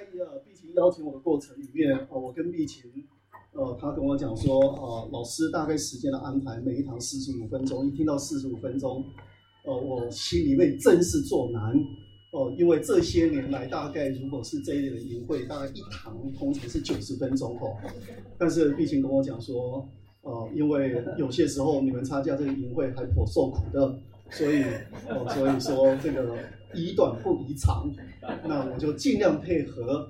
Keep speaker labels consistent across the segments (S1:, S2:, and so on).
S1: 碧琴邀请我的过程里面，我跟碧琴，他跟我讲说，老师大概时间的安排，每一堂45分钟，一听到45分钟，我心里面真是作难，因为这些年来大概如果是这一类的营会，大概一堂通常是90分钟但是碧琴跟我讲说，因为有些时候你们参加这个营会还颇受苦的，所以说这个宜短不宜长，那我就尽量配合，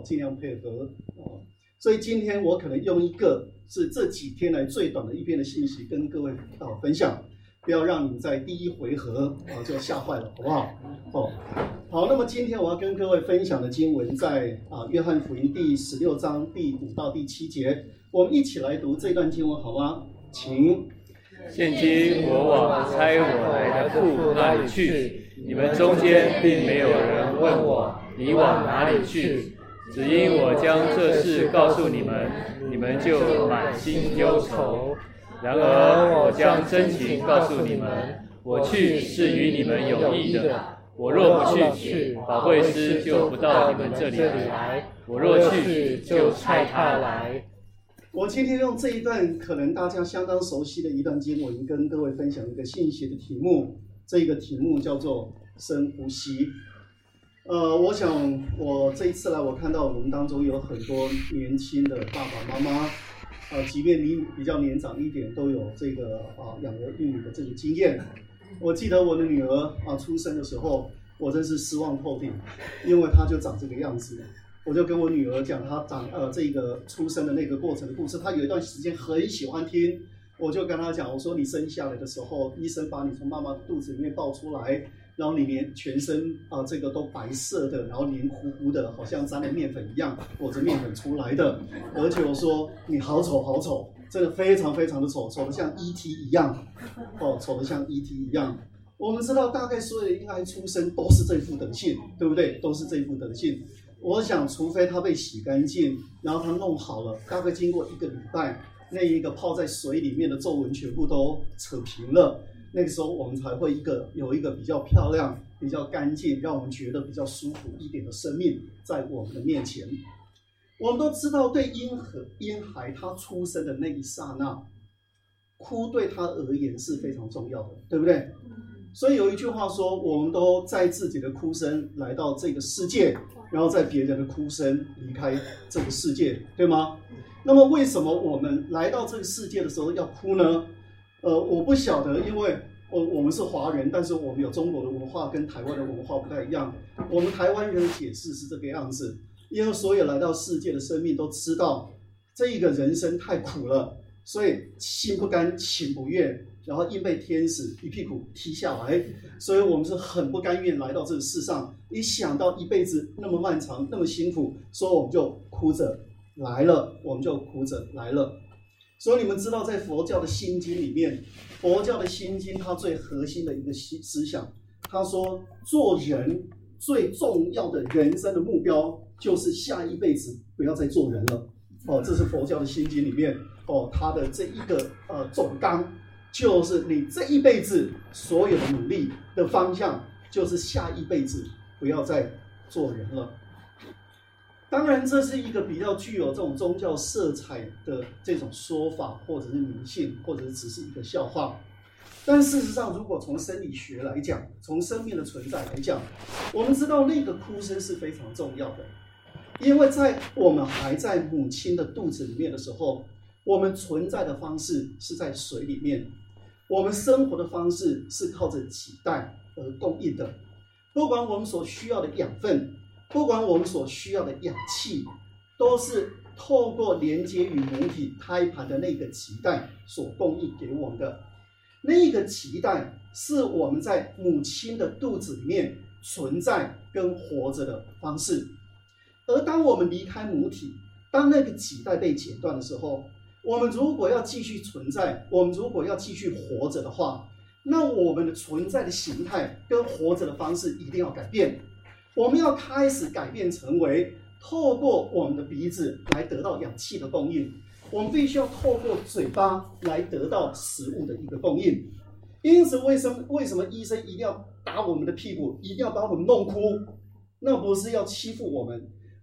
S1: 所以今天我可能用一个是这几天来最短的一篇的信息跟各位分享，不要让你们在第一回合就吓坏了，好不好？好，那么今天我要跟各位分享的经文在约翰福音第16章第5到第7节，我们一起来读这段经文好吗？请。
S2: 现今我往差我来的父那里去，你们中间并没有人问我你往哪里去，只因我将这事告诉你们，你们就满心忧愁。然而我将真情告诉你们，我去是与你们有益的。我若不去，保惠师就不到你们这里来；我若去，就差他来。
S1: 我今天用这一段可能大家相当熟悉的一段经文，跟各位分享一个信息的题目。这个题目叫做深呼吸。我想我这一次来，我看到我们当中有很多年轻的爸爸妈妈，即便你比较年长一点，都有这个养儿育女的这个经验。我记得我的女儿出生的时候，我真是失望透顶，因为她就长这个样子。我就跟我女儿讲她这个出生的那个过程的故事，她有一段时间很喜欢听。我就跟她讲，我说你生下来的时候，医生把你从妈妈肚子里面抱出来，然后你连全身这个都白色的，然后黏糊糊的，好像沾了面粉一样，裹着面粉出来的。而且我说你好丑好丑，真的非常非常的丑，丑得像 ET 一样，丑得像 ET 一样。我们知道大概所有的婴孩出生都是这副德性，对不对？都是这副德性。我想除非他被洗干净，然后他弄好了，大概经过1个礼拜，那一个泡在水里面的皱纹全部都扯平了，那个时候我们才会有一个比较漂亮、比较干净，让我们觉得比较舒服一点的生命在我们的面前。我们都知道，对婴孩他出生的那一刹那，哭对他而言是非常重要的，对不对？所以有一句话说，我们都在自己的哭声来到这个世界，然后在别人的哭声离开这个世界，对吗？那么为什么我们来到这个世界的时候要哭呢？我不晓得，因为我们是华人，但是我们有中国的文化跟台湾的文化不太一样。我们台湾人的解释是这个样子，因为所有来到世界的生命都知道这一个人生太苦了，所以心不甘情不愿，然后硬被天使一屁股踢下来，所以我们是很不甘愿来到这个世上。一想到一辈子那么漫长，那么辛苦，所以我们就哭着来了，所以你们知道，在佛教的心经里面，佛教的心经它最核心的一个思想，他说做人最重要的人生的目标就是下一辈子不要再做人了。这是佛教的心经里面它的这一个总纲，就是你这一辈子所有的努力的方向就是下一辈子不要再做人了。当然这是一个比较具有这种宗教色彩的这种说法，或者是迷信，或者是只是一个笑话。但事实上，如果从生理学来讲，从生命的存在来讲，我们知道那个哭声是非常重要的。因为在我们还在母亲的肚子里面的时候，我们存在的方式是在水里面，我们生活的方式是靠着脐带而供应的。不管我们所需要的养分，不管我们所需要的氧气，都是透过连接于母体胎盘的那个脐带所供应给我们的。那个脐带是我们在母亲的肚子里面存在跟活着的方式。而当我们离开母体，当那个脐带被剪断的时候，我们如果要继续存在，我们如果要继续活着的话，那我们的存在的形态跟活着的方式一定要改变。我们要开始改变成为透过我们的鼻子来得到氧气的供应，我们必须要透过嘴巴来得到食物的一个供应。因此为什么医生一定要打我们的屁股，一定要把我们弄哭？那不是要欺负我们，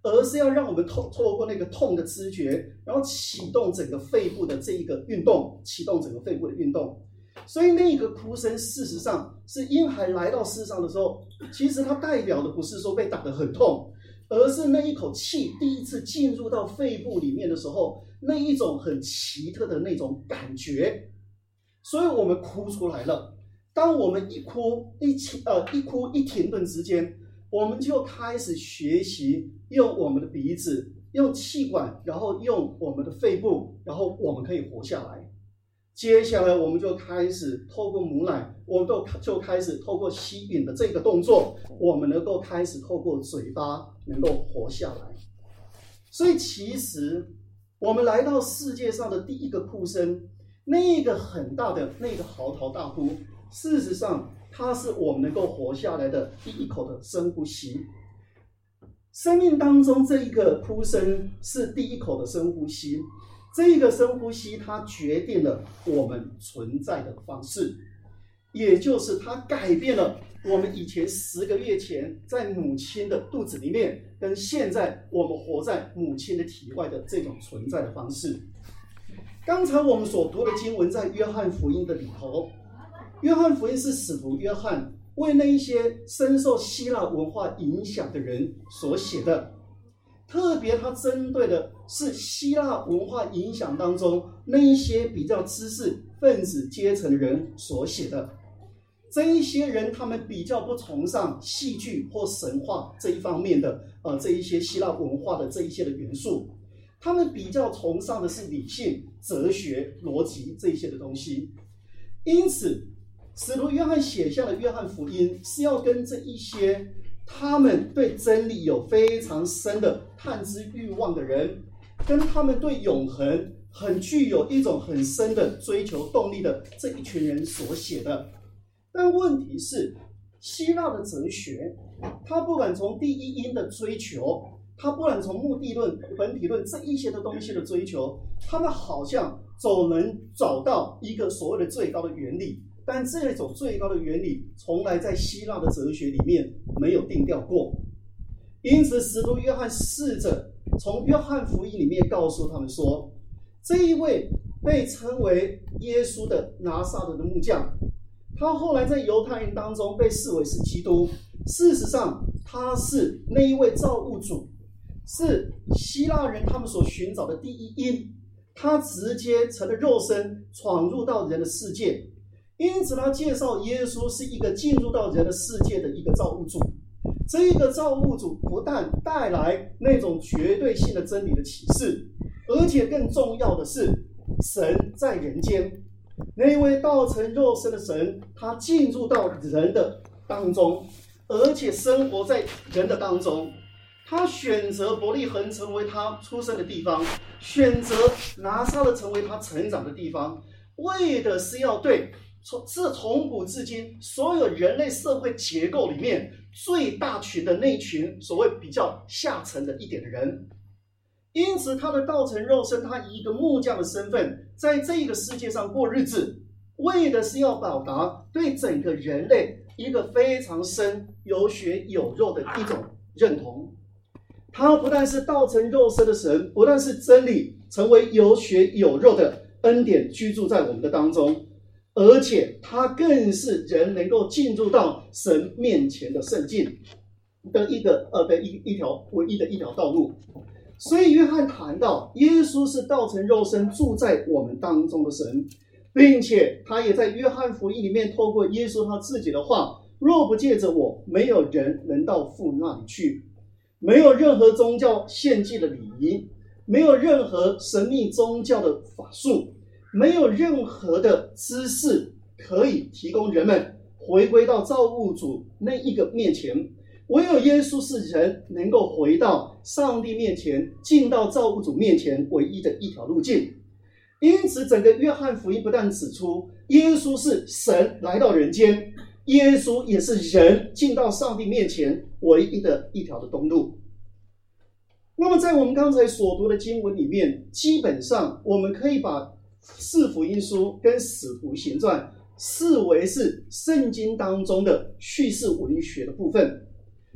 S1: 而是要让我们透过那个痛的知觉，然后启动整个肺部的这一个运动，启动整个肺部的运动。所以那个哭声，事实上是婴孩来到世上的时候，其实它代表的不是说被打得很痛，而是那一口气第一次进入到肺部里面的时候，那一种很奇特的那种感觉。所以我们哭出来了。当我们一哭一停顿之间，我们就开始学习用我们的鼻子、用气管，然后用我们的肺部，然后我们可以活下来。接下来我们就开始透过母奶，我们就开始透过吸吮的这个动作，我们能够开始透过嘴巴能够活下来。所以其实我们来到世界上的第一个哭声，那个很大的那个嚎啕大哭，事实上它是我们能够活下来的第一口的深呼吸。生命当中这一个哭声是第一口的深呼吸，这个深呼吸它决定了我们存在的方式，也就是它改变了我们以前10个月前在母亲的肚子里面，跟现在我们活在母亲的体外的这种存在的方式。刚才我们所读的经文在约翰福音的里头，约翰福音是使徒约翰为那一些深受希腊文化影响的人所写的，特别他针对的是希腊文化影响当中那一些比较知识分子阶层的人所写的。这一些人他们比较不崇尚戏剧或神话这一方面的这一些希腊文化的这一些的元素，他们比较崇尚的是理性、哲学、逻辑这一些的东西。因此使徒约翰写下的约翰福音是要跟这一些他们对真理有非常深的探知欲望的人，跟他们对永恒很具有一种很深的追求动力的这一群人所写的。但问题是，希腊的哲学，它不管从第一因的追求，它不管从目的论、本体论这一些的东西的追求，他们好像总能找到一个所谓的最高的原理，但这种最高的原理从来在希腊的哲学里面没有定调过。因此使徒约翰试着从约翰福音里面告诉他们说，这一位被称为耶稣的拿撒勒的木匠，他后来在犹太人当中被视为是基督，事实上他是那一位造物主，是希腊人他们所寻找的第一因，他直接成了肉身闯入到人的世界。因此他介绍耶稣是一个进入到人的世界的一个造物主。这一个造物主不但带来那种绝对性的真理的启示，而且更重要的是，神在人间，那一位道成肉身的神，他进入到人的当中，而且生活在人的当中。他选择伯利恒成为他出生的地方，选择拿撒勒成为他成长的地方，为的是要对从古至今所有人类社会结构里面最大群的那群所谓比较下层的一点的人。因此他的道成肉身，他以一个木匠的身份在这个世界上过日子，为的是要表达对整个人类一个非常深有血有肉的一种认同。他不但是道成肉身的神，不但是真理成为有血有肉的恩典居住在我们的当中，而且他更是人能够进入到神面前的圣境的一条唯一的一条道路。所以约翰谈到耶稣是道成肉身住在我们当中的神，并且他也在约翰福音里面透过耶稣他自己的话，若不借着我，没有人能到父那里去。没有任何宗教献祭的礼仪，没有任何神秘宗教的法术，没有任何的知识可以提供人们回归到造物主那一个面前。唯有耶稣是人能够回到上帝面前，进到造物主面前唯一的一条路径。因此整个约翰福音不但指出耶稣是神来到人间，耶稣也是人进到上帝面前唯一的一条的东路。那么在我们刚才所读的经文里面，基本上我们可以把四福音书跟使徒行传视为是圣经当中的叙事文学的部分。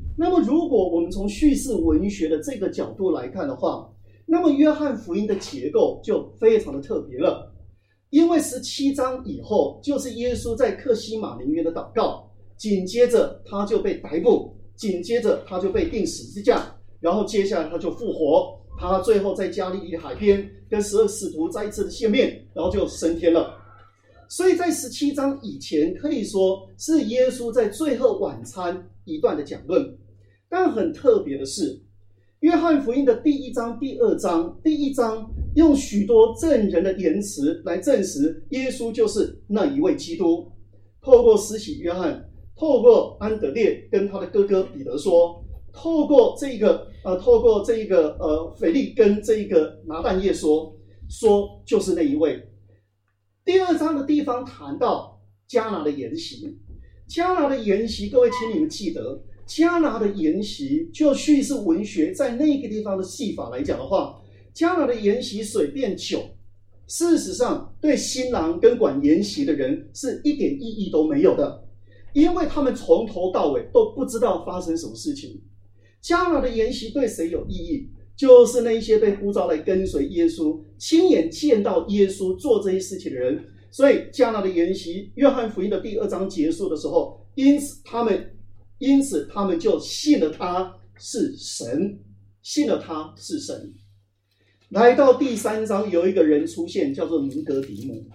S1: 那么如果我们从叙事文学的这个角度来看的话，那么约翰福音的结构就非常的特别了。因为17章以后就是耶稣在客西马尼园的祷告，紧接着他就被逮捕，紧接着他就被钉十字架，然后接下来他就复活，他最后在加利利的海边跟12使徒再一次的见面，然后就升天了。所以在17章以前可以说是耶稣在最后晚餐一段的讲论。但很特别的是，约翰福音的第1章、第2章，第1章用许多证人的言辞来证实耶稣就是那一位基督，透过施洗约翰，透过安德烈跟他的哥哥彼得说，透过这个腓力跟这个拿但业说就是那一位。第2章的地方谈到迦拿的筵席，迦拿的筵席，各位请你们记得，迦拿的筵席就叙事文学在那个地方的戏法来讲的话，迦拿的筵席水变酒，事实上对新郎跟管筵席的人是一点意义都没有的，因为他们从头到尾都不知道发生什么事情。迦拿的筵席对谁有意义？就是那些被呼召来跟随耶稣，亲眼见到耶稣做这些事情的人。所以迦拿的筵席，约翰福音的第2章结束的时候，因此他们就信了他是神，信了他是神。来到第3章，有一个人出现，叫做尼哥底母。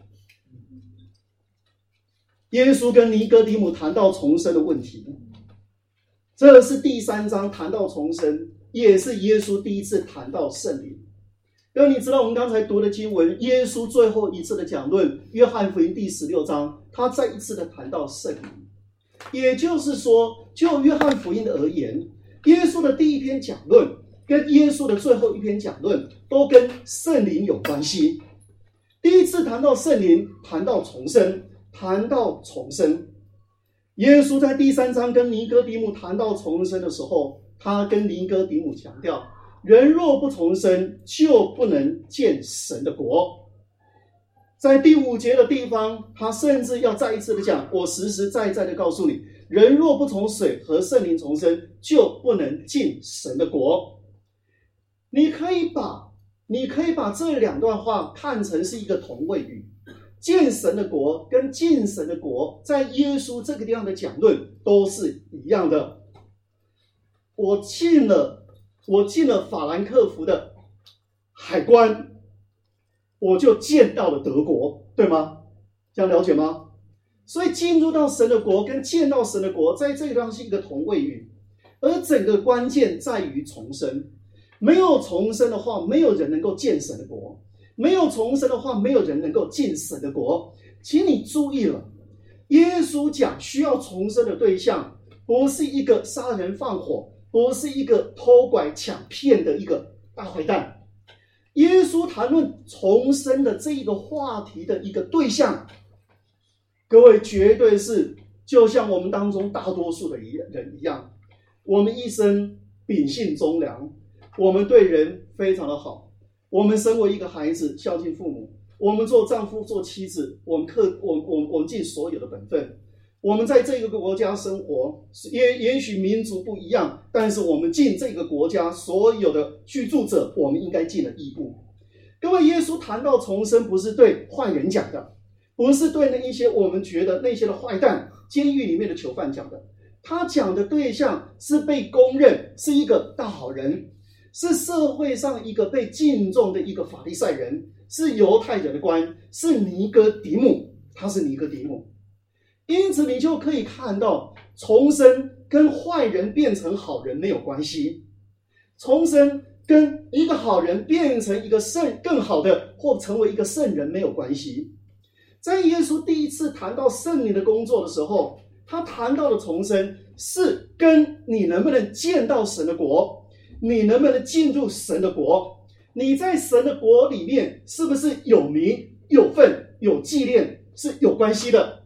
S1: 耶稣跟尼哥底母谈到重生的问题，这是第3章谈到重生，也是耶稣第一次谈到圣灵。因为你知道我们刚才读的经文，耶稣最后一次的讲论，约翰福音第16章，他再一次的谈到圣灵。也就是说，就约翰福音的而言，耶稣的第一篇讲论跟耶稣的最后一篇讲论都跟圣灵有关系。第一次谈到圣灵，谈到重生，谈到重生。耶稣在第3章跟尼哥底母谈到重生的时候，他跟尼哥底母强调，人若不重生，就不能见神的国。在第5节的地方，他甚至要再一次的讲，我实实在在的告诉你，人若不从水和圣灵重生，就不能进神的国。你可以把这2段话看成是一个同位语，见神的国跟进神的国，在耶稣这个地方的讲论都是一样的。我进了法兰克福的海关，我就见到了德国，对吗？这样了解吗？所以进入到神的国跟见到神的国，在这个地方是一个同位语，而整个关键在于重生。没有重生的话，没有人能够见神的国；没有重生的话，没有人能够进神的国。请你注意了，耶稣讲需要重生的对象，不是一个杀人放火，不是一个偷拐抢骗的一个大坏蛋。耶稣谈论重生的这一个话题的一个对象，各位绝对是就像我们当中大多数的人一样，我们一生秉性忠良，我们对人非常的好，我们身为一个孩子孝敬父母，我们做丈夫做妻子，我们尽所有的本分。我们在这个国家生活，也许民族不一样，但是我们尽这个国家所有的居住者我们应该尽的义务。各位，耶稣谈到重生不是对坏人讲的，不是对那一些我们觉得那些的坏蛋，监狱里面的囚犯讲的，他讲的对象是被公认是一个大好人，是社会上一个被敬重的一个法利赛人，是犹太人的官，是尼哥底母，他是尼哥底母。因此你就可以看到，重生跟坏人变成好人没有关系，重生跟一个好人变成一个更好的或成为一个圣人没有关系。在耶稣第一次谈到圣灵的工作的时候，他谈到的重生是跟你能不能见到神的国，你能不能进入神的国，你在神的国里面是不是有名有分有纪念，是有关系的。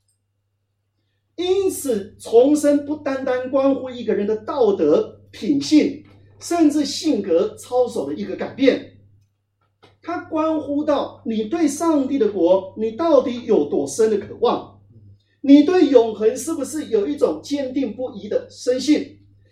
S1: 因此重生不单单关乎一个人的道德品性，甚至性格操守的一个改变，它关乎到你对上帝的国你到底有多深的渴望，你对永恒是不是有一种坚定不移的深信，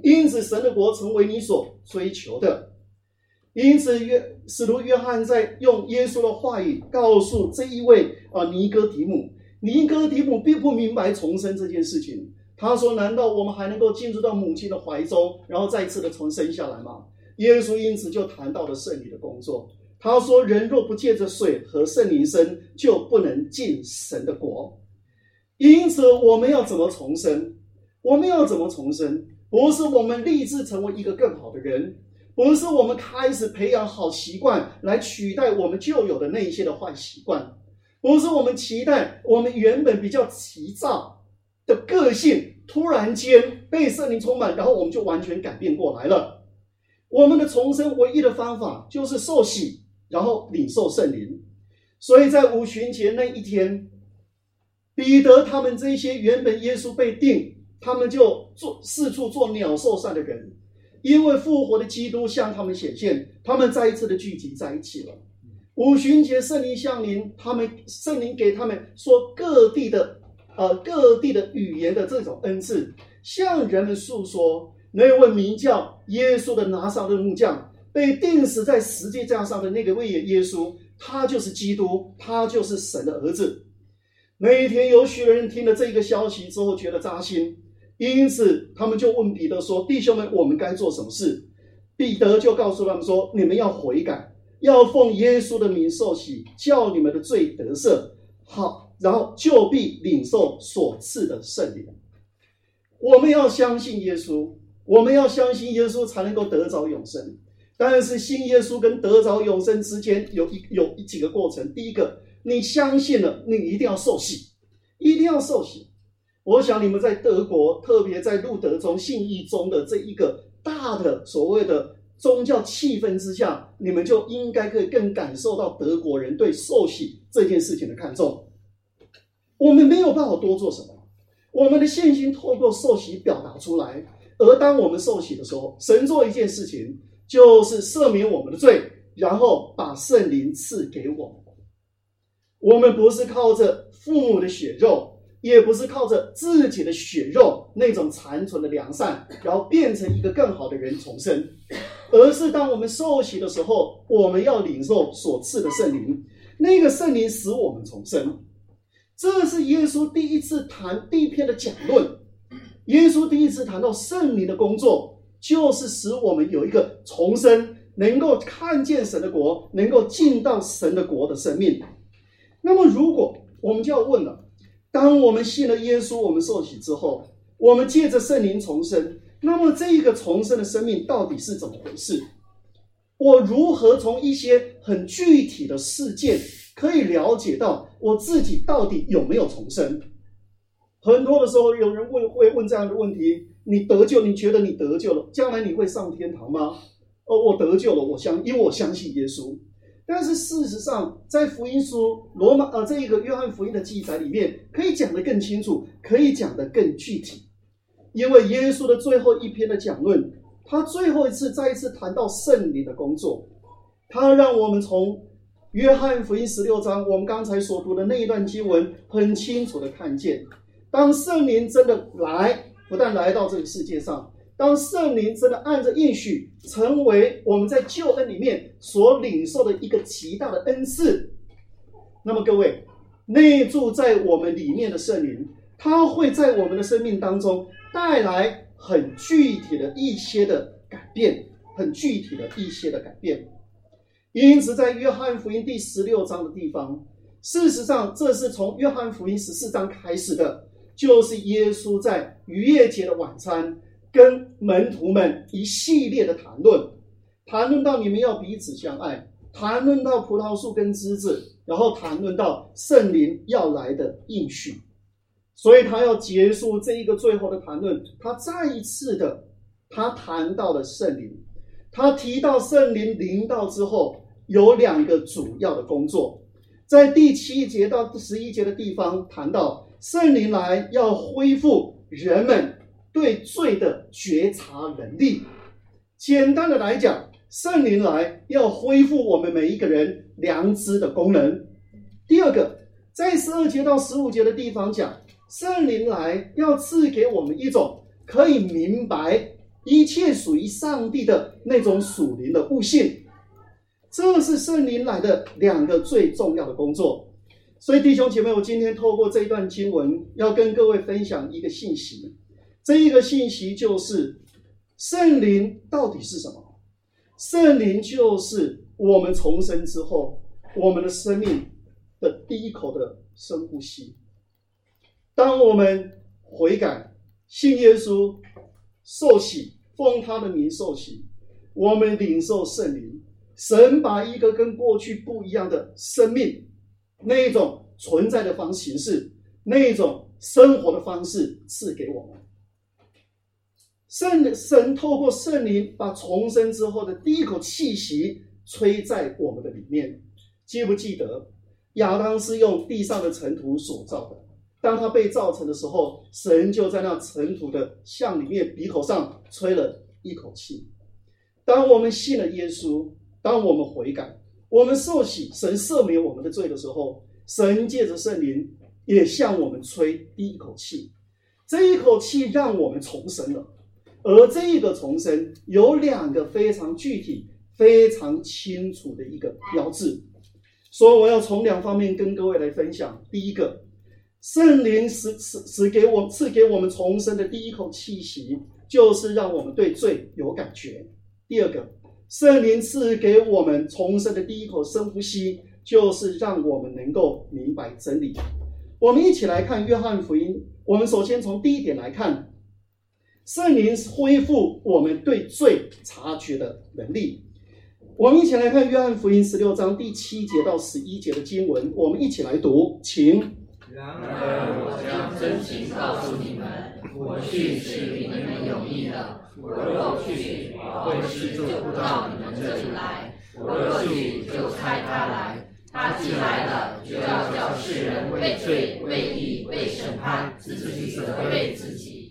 S1: 因此神的国成为你所追求的。因此使徒约翰在用耶稣的话语告诉这一位尼哥底母，尼哥底母并不明白重生这件事情。他说，难道我们还能够进入到母亲的怀中，然后再次的重生下来吗？耶稣因此就谈到了圣灵的工作。他说，人若不借着水和圣灵生，就不能进神的国。因此我们要怎么重生？我们要怎么重生？不是我们立志成为一个更好的人，不是我们开始培养好习惯来取代我们旧有的那一些的坏习惯，不是我们期待我们原本比较急躁的个性突然间被圣灵充满，然后我们就完全改变过来了。我们的重生唯一的方法就是受洗，然后领受圣灵。所以在五旬节那一天，彼得他们这些原本耶稣被定，他们就四处做鸟兽散的人，因为复活的基督向他们显现，他们再一次的聚集在一起了。五旬节圣灵降临，圣灵给他们说各地的语言的这种恩赐，向人们诉说那位名叫耶稣的拿撒勒木匠，被钉死在十字架上的那个位耶稣，他就是基督，他就是神的儿子。那一天有许多人听了这个消息之后觉得扎心，因此他们就问彼得说，弟兄们，我们该做什么事？彼得就告诉他们说，你们要悔改，要奉耶稣的名受洗，叫你们的罪得赦，好，然后就必领受所赐的圣灵。我们要相信耶稣，我们要相信耶稣才能够得着永生。但是信耶稣跟得着永生之间有几个过程。第一个，你相信了，你一定要受洗，一定要受洗。我想你们在德国，特别在路德宗、信义宗的这一个大的所谓的宗教气氛之下，你们就应该可以更感受到德国人对受洗这件事情的看重。我们没有办法多做什么，我们的信心透过受洗表达出来。而当我们受洗的时候，神做一件事情，就是赦免我们的罪，然后把圣灵赐给我们。我们不是靠着父母的血肉，也不是靠着自己的血肉那种残存的良善，然后变成一个更好的人重生，而是当我们受洗的时候，我们要领受所赐的圣灵，那个圣灵使我们重生。这是耶稣第一篇的讲论。耶稣第一次谈到圣灵的工作，就是使我们有一个重生，能够看见神的国，能够进到神的国的生命。那么如果我们就要问了，当我们信了耶稣，我们受洗之后，我们借着圣灵重生，那么这一个重生的生命到底是怎么回事？我如何从一些很具体的事件可以了解到我自己到底有没有重生？很多的时候有人会问这样的问题，你得救，你觉得你得救了，将来你会上天堂吗？我得救了，因为我相信耶稣。但是事实上在福音书这一个约翰福音的记载里面，可以讲得更清楚，可以讲得更具体。因为耶稣的最后一篇的讲论，他最后再一次谈到圣灵的工作，他让我们从约翰福音16章我们刚才所读的那一段经文很清楚的看见，当圣灵真的不但来到这个世界上，当圣灵真的按着应许成为我们在救恩里面所领受的一个极大的恩赐，那么各位，内住在我们里面的圣灵，他会在我们的生命当中带来很具体的一些的改变，很具体的一些的改变。因此在约翰福音第16章的地方，事实上这是从约翰福音14章开始的，就是耶稣在逾越节的晚餐跟门徒们一系列的谈论到你们要彼此相爱，谈论到葡萄树跟枝子，然后谈论到圣灵要来的应许。所以他要结束这一个最后的谈论，他再一次的他谈到了圣灵，他提到圣灵临到之后有2个主要的工作。在第7节到11节的地方谈到圣灵来要恢复人们对罪的觉察能力。简单的来讲，圣灵来要恢复我们每一个人良知的功能。第二个，在12节到15节的地方讲，圣灵来要赐给我们一种可以明白一切属于上帝的那种属灵的悟性。这是圣灵来的2个最重要的工作。所以弟兄姐妹，我今天透过这一段经文要跟各位分享一个信息，这一个信息就是圣灵到底是什么？圣灵就是我们重生之后我们的生命的第一口的深呼吸。当我们悔改信耶稣受洗，奉他的名受洗，我们领受圣灵，神把一个跟过去不一样的生命，那一种存在的形式，那一种生活的方式赐给我们。神透过圣灵把重生之后的第一口气息吹在我们的里面。记不记得亚当是用地上的尘土所造的，当他被造成的时候，神就在那尘土的像里面鼻口上吹了一口气。当我们信了耶稣，当我们悔改，我们受洗，神赦免我们的罪的时候，神借着圣灵也向我们吹第一口气。这一口气让我们重生了，而这一个重生有2个非常具体非常清楚的一个标志。所以我要从2方面跟各位来分享。第一个，圣灵赐给我们重生的第一口气息，就是让我们对罪有感觉。第二个，圣灵赐给我们重生的第一口深呼吸，就是让我们能够明白真理。我们一起来看约翰福音，我们首先从第一点来看，圣灵恢复我们对罪察觉的能力。我们一起来看约翰福音16章第7节到11节的经文，我们一起来读，请。
S3: 然而我将真情告诉你们，我去是与你们有益的。我若不去，会是做不到你们这里来；我若去，就差他来。他既来了，就要叫世人为罪、为义、为审判，自己责备自己。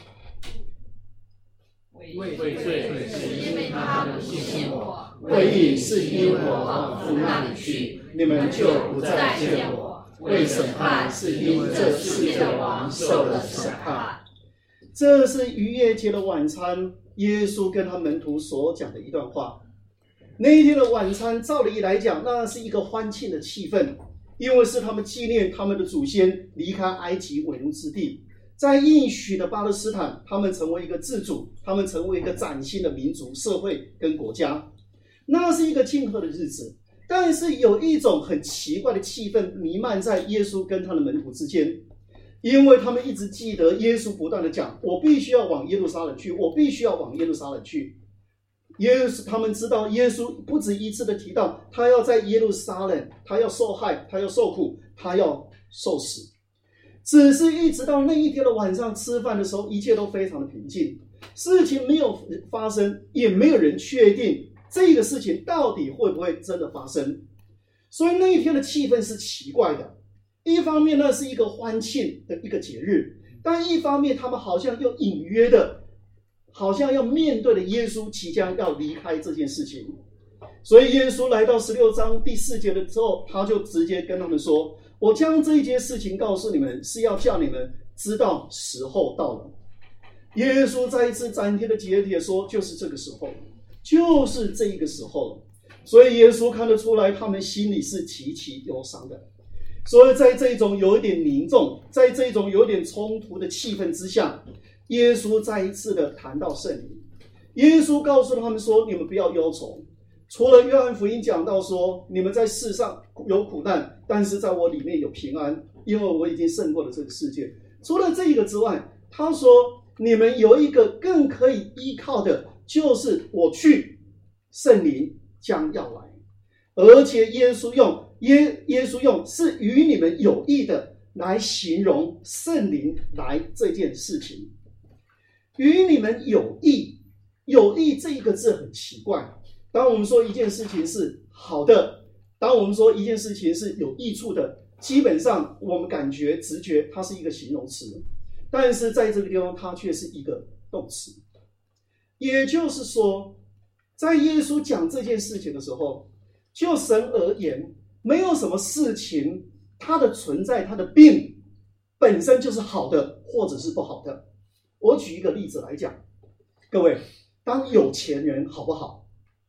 S2: 为罪是因为他们信我，
S1: 为义是因我往父那里去，你们就不再见我；为审判是因这世界的王受了审判。这是逾越节的晚餐，耶稣跟他门徒所讲的一段话。那一天的晚餐，照理来讲，那是一个欢庆的气氛，因为是他们纪念他们的祖先离开埃及为奴之地，在应许的巴勒斯坦，他们成为一个自主，他们成为一个崭新的民族、社会跟国家。那是一个庆贺的日子，但是有一种很奇怪的气氛弥漫在耶稣跟他的门徒之间，因为他们一直记得耶稣不断的讲，我必须要往耶路撒冷去，我必须要往耶路撒冷去。他们知道耶稣不止一次的提到，他要在耶路撒冷，他要受害，他要受苦，他要受死。只是一直到那一天的晚上吃饭的时候，一切都非常的平静，事情没有发生，也没有人确定这个事情到底会不会真的发生。所以那一天的气氛是奇怪的，一方面那是一个欢庆的一个节日，但一方面他们好像又隐约的好像要面对的耶稣即将要离开这件事情。所以耶稣来到16章第4节的时候，他就直接跟他们说，我将这一件事情告诉你们，是要叫你们知道时候到了。耶稣再一次斩钉的截铁说，就是这个时候，就是这一个时候了。所以耶稣看得出来他们心里是极其忧伤的。所以在这种有一点凝重，在这种有点冲突的气氛之下，耶稣再一次的谈到圣灵。耶稣告诉他们说，你们不要忧愁。除了约翰福音讲到说，你们在世上有苦难，但是在我里面有平安，因为我已经胜过了这个世界。除了这个之外，他说你们有一个更可以依靠的，就是我去，圣灵将要来。而且耶稣用是与你们有益的来形容圣灵来这件事情。与你们有益，有益这一个字很奇怪。当我们说一件事情是好的，当我们说一件事情是有益处的，基本上我们感觉直觉它是一个形容词，但是在这个地方它却是一个动词。也就是说，在耶稣讲这件事情的时候，就神而言，没有什么事情它的存在，它的病本身就是好的或者是不好的。我举一个例子来讲，各位， 当有钱人好不好？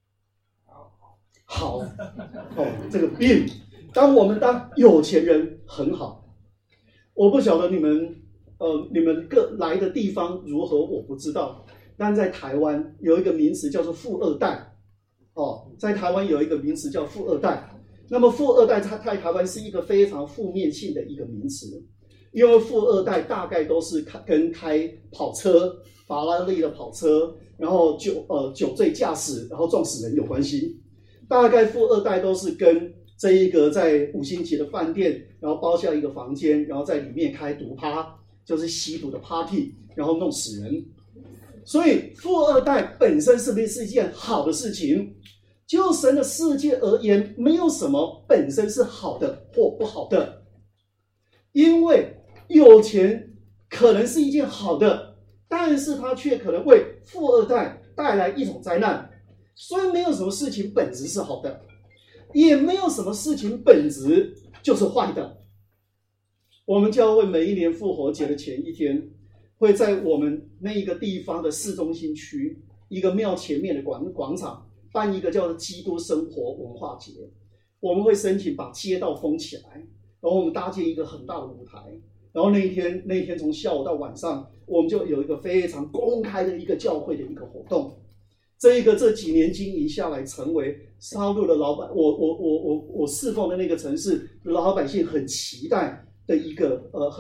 S1: 好。这个病，当有钱人很好。我不晓得你们各来的地方如何，我不知道。但在台湾有一个名词叫做富二代。在台湾有一个名词叫富二代。那么富二代在台湾是一个非常负面性的一个名词，因为富二代大概都是跟开跑车、法拉利的跑车，然后酒醉驾驶，然后撞死人有关系。大概富二代都是跟这一个在5星级的饭店，然后包下一个房间，然后在里面开毒趴，就是吸毒的 party， 然后弄死人。所以富二代本身是不是一件好的事情？就神的世界而言，没有什么本身是好的或不好的，因为有钱可能是一件好的，但是它却可能为富二代带来一种灾难。所以没有什么事情本质是好的，也没有什么事情本质就是坏的。我们教会每一年复活节的前一天，会在我们那一个地方的市中心区一个庙前面的广场办一个叫做基督生活文化节。我们会申请把街道封起来，然后我们搭建一个很大的舞台，然后那一天从下午到晚上，我们就有一个非常公开的一个教会的一个活动。这几年经营下来，成为沙鹿的老百我侍奉的那个城市老百姓很期待的一个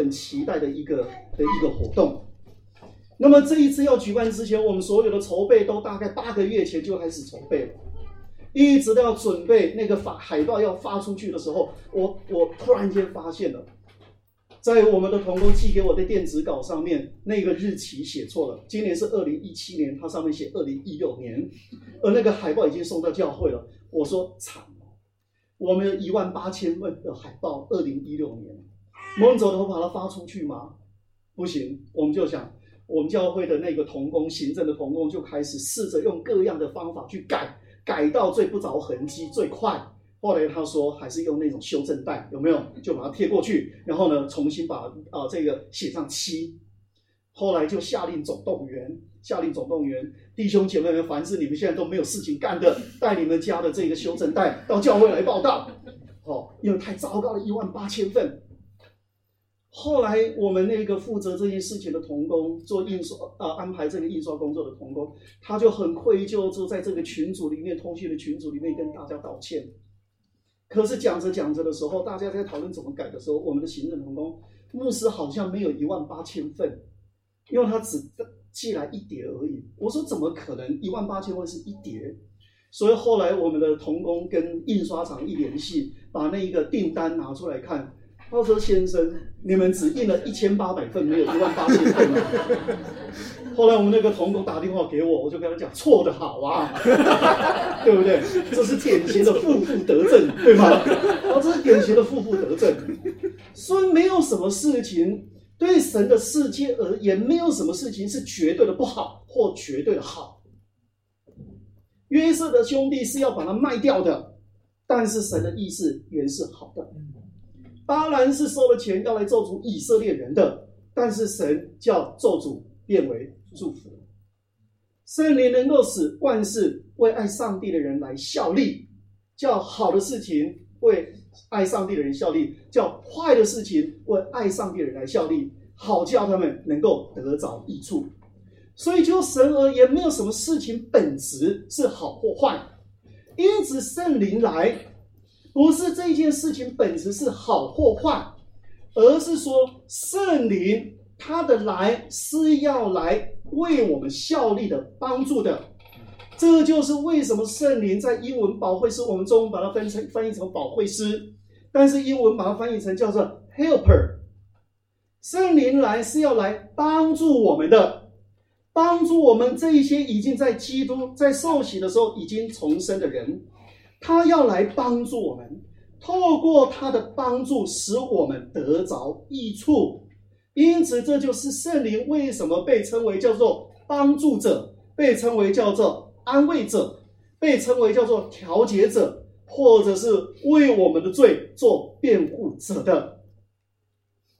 S1: 活动。那么这一次要举办之前，我们所有的筹备都大概8个月前就开始筹备了，一直到要准备那个海报要发出去的时候，我突然间发现了，在我们的同工寄给我的电子稿上面，那个日期写错了，今年是2017年，它上面写2016年，而那个海报已经送到教会了。我说惨了，我们有18000份的海报，2016年，我们走头把它发出去吗？不行，我们就想，我们教会的那个同工，行政的同工就开始试着用各样的方法去改到最不着痕迹、最快。后来他说还是用那种修正带，有没有？就把它贴过去，然后呢重新把这个写上7。后来就下令总动员，弟兄姐妹们，凡是你们现在都没有事情干的，带你们家的这个修正带到教会来报道。因为太糟糕了，18000份。后来我们那个负责这件事情的同工，做印刷安排这个印刷工作的同工，他就很愧疚，就在这个群组里面，通讯的群组里面跟大家道歉。可是讲着的时候，大家在讨论怎么改的时候，我们的行政同工牧师好像没有18000份，因为他只寄来1叠而已。我说怎么可能18000份是1叠？所以后来我们的同工跟印刷厂一联系，把那一个订单拿出来看，他说先生，你们只印了1800份，没有18000份啊。后来我们那个同工打电话给我，我就跟他讲，错得好啊，对不对？这是典型的负得正，对吗？这是典型的负得正。所以没有什么事情对神的世界而言，没有什么事情是绝对的不好或绝对的好。约瑟的兄弟是要把他卖掉的，但是神的意思原是好的。巴兰是收了钱要来咒诅以色列人的，但是神叫咒诅变为祝福。圣灵能够使万事为爱上帝的人来效力，叫好的事情为爱上帝的人效力，叫坏的事情为爱上帝的人来效力，好叫他们能够得着益处。所以就神而言，没有什么事情本质是好或坏，因此圣灵来不是这件事情本质是好或坏，而是说圣灵他的来是要来为我们效力的帮助的。这就是为什么圣灵在英文保惠师，我们中文把它翻译成保惠师，但是英文把它翻译成叫做 helper。 圣灵来是要来帮助我们的，帮助我们这一些已经在基督在受洗的时候已经重生的人，他要来帮助我们，透过他的帮助使我们得着益处。因此这就是圣灵为什么被称为叫做帮助者，被称为叫做安慰者，被称为叫做调解者，或者是为我们的罪做辩护者的。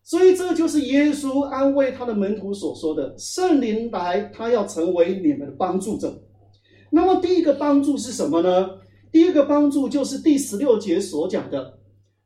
S1: 所以这就是耶稣安慰他的门徒所说的，圣灵来，他要成为你们的帮助者。那么第一个帮助是什么呢？第一个帮助就是第16节所讲的，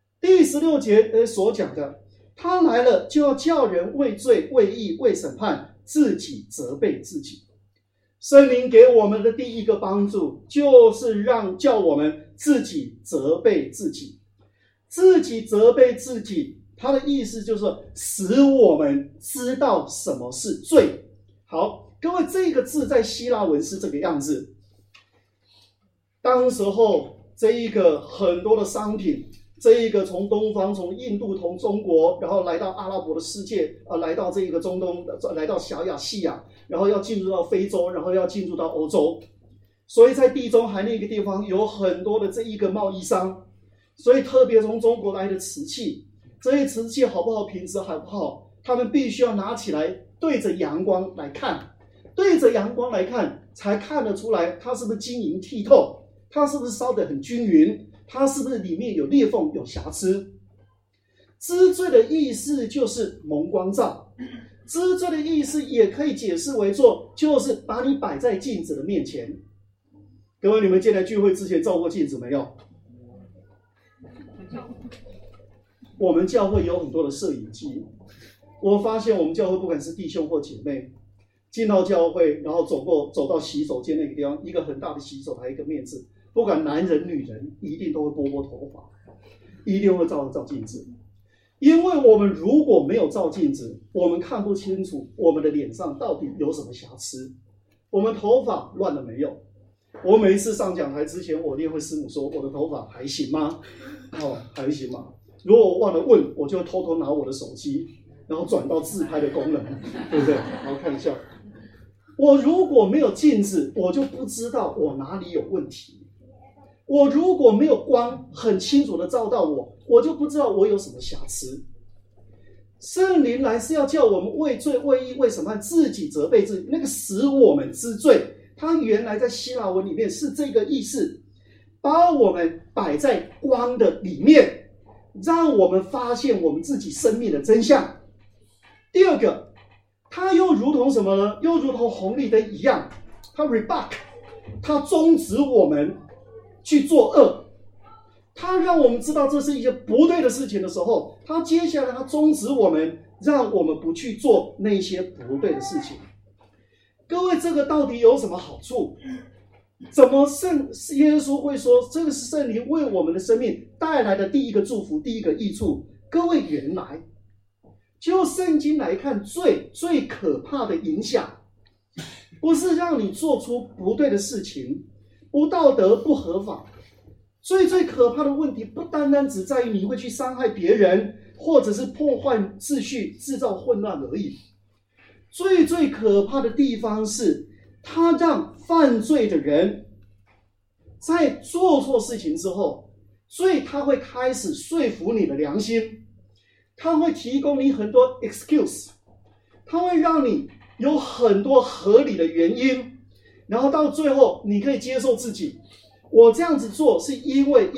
S1: 他来了就要叫人为罪、为义、为审判，自己责备自己。圣灵给我们的第一个帮助就是叫我们自己责备自己，自己责备自己。他的意思就是使我们知道什么是罪。好，各位，这个字在希腊文是这个样子。当时候这一个很多的商品，这一个从东方，从印度，从中国，然后来到阿拉伯的世界，来到这一个中东，来到小亚细亚，然后要进入到非洲，然后要进入到欧洲。所以在地中海那个地方有很多的这一个贸易商，所以特别从中国来的瓷器，这些瓷器好不好，品质好不好，他们必须要拿起来对着阳光来看，对着阳光来看，才看得出来它是不是晶莹剔透，它是不是烧得很均匀，它是不是里面有裂缝有瑕疵。知罪的意思就是蒙光照，知罪的意思也可以解释为做，就是把你摆在镜子的面前。各位，你们进来聚会之前照过镜子没有？我们教会有很多的摄影机，我发现我们教会不管是弟兄或姐妹，进到教会，然后走到洗手间那个地方，一个很大的洗手台，一个面子，不管男人女人，一定都会拨头发，一定会照镜子。因为我们如果没有照镜子，我们看不清楚我们的脸上到底有什么瑕疵，我们头发乱了没有。我每一次上讲台之前，我练会师母说我的头发还行吗？还行吗？如果我忘了问，我就偷偷拿我的手机，然后转到自拍的功能，对不对？然后看一下。我如果没有镜子，我就不知道我哪里有问题。我如果没有光很清楚的照到我，我就不知道我有什么瑕疵。圣灵来是要叫我们为罪、为义、为审判，自己责备自己，那个使我们知罪，它原来在希腊文里面是这个意思，把我们摆在光的里面，让我们发现我们自己生命的真相。第二个，它又如同什么呢？又如同红绿灯一样，它 rebuke， 它终止我们去做恶，它让我们知道这是一件不对的事情的时候，它接下来它终止我们，让我们不去做那些不对的事情。各位，这个到底有什么好处？怎么耶稣会说这个是圣灵为我们的生命带来的第一个祝福，第一个益处？各位，原来就圣经来看，罪最可怕的影响不是让你做出不对的事情，不道德不合法，最可怕的问题不单单只在于你会去伤害别人，或者是破坏秩序制造混乱而已。最可怕的地方是他让犯罪的人在做错事情之后，所以他会开始说服你的良心，他会提供你很多 excuse， 他会让你有很多合理的原因，然后到最后你可以接受自己，我这样子做是因为，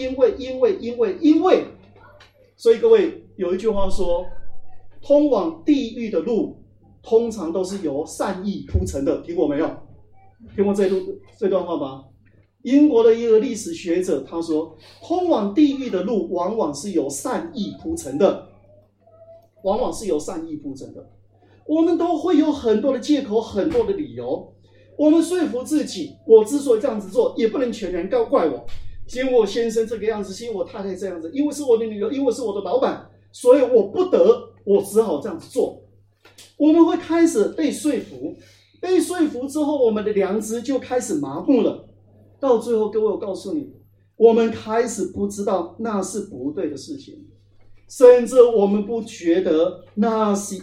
S1: 所以各位，有一句话说，通往地狱的路通常都是由善意铺成的，听过没有？听过这段话吗？英国的一个历史学者他说，通往地狱的路往往是由善意铺成的，我们都会有很多的借口，很多的理由，我们说服自己，我之所以这样子做，也不能全然怪我，因为我先生这个样子，因为我太太这样子，因为是我的女儿，因为是我的老板，所以我只好这样子做。我们会开始被说服之后，我们的良知就开始麻木了。到最后，各位，我告诉你，我们开始不知道那是不对的事情，甚至我们不觉得那是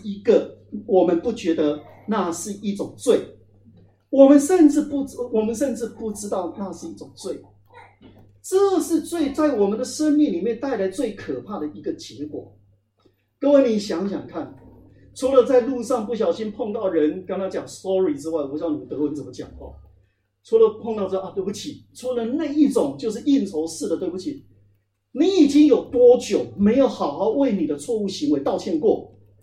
S1: 一种罪，我们甚至不知道那是一种罪。这是罪在我们的生命里面带来最可怕的一个结果。各位，你想想看，除了在路上不小心碰到人跟他讲 sorry 之外，我不知道你们德文怎么讲话。除了碰到这对不起，除了那一种就是应酬式的对不起，你已经有多久没有好好为你的错误行为道歉过？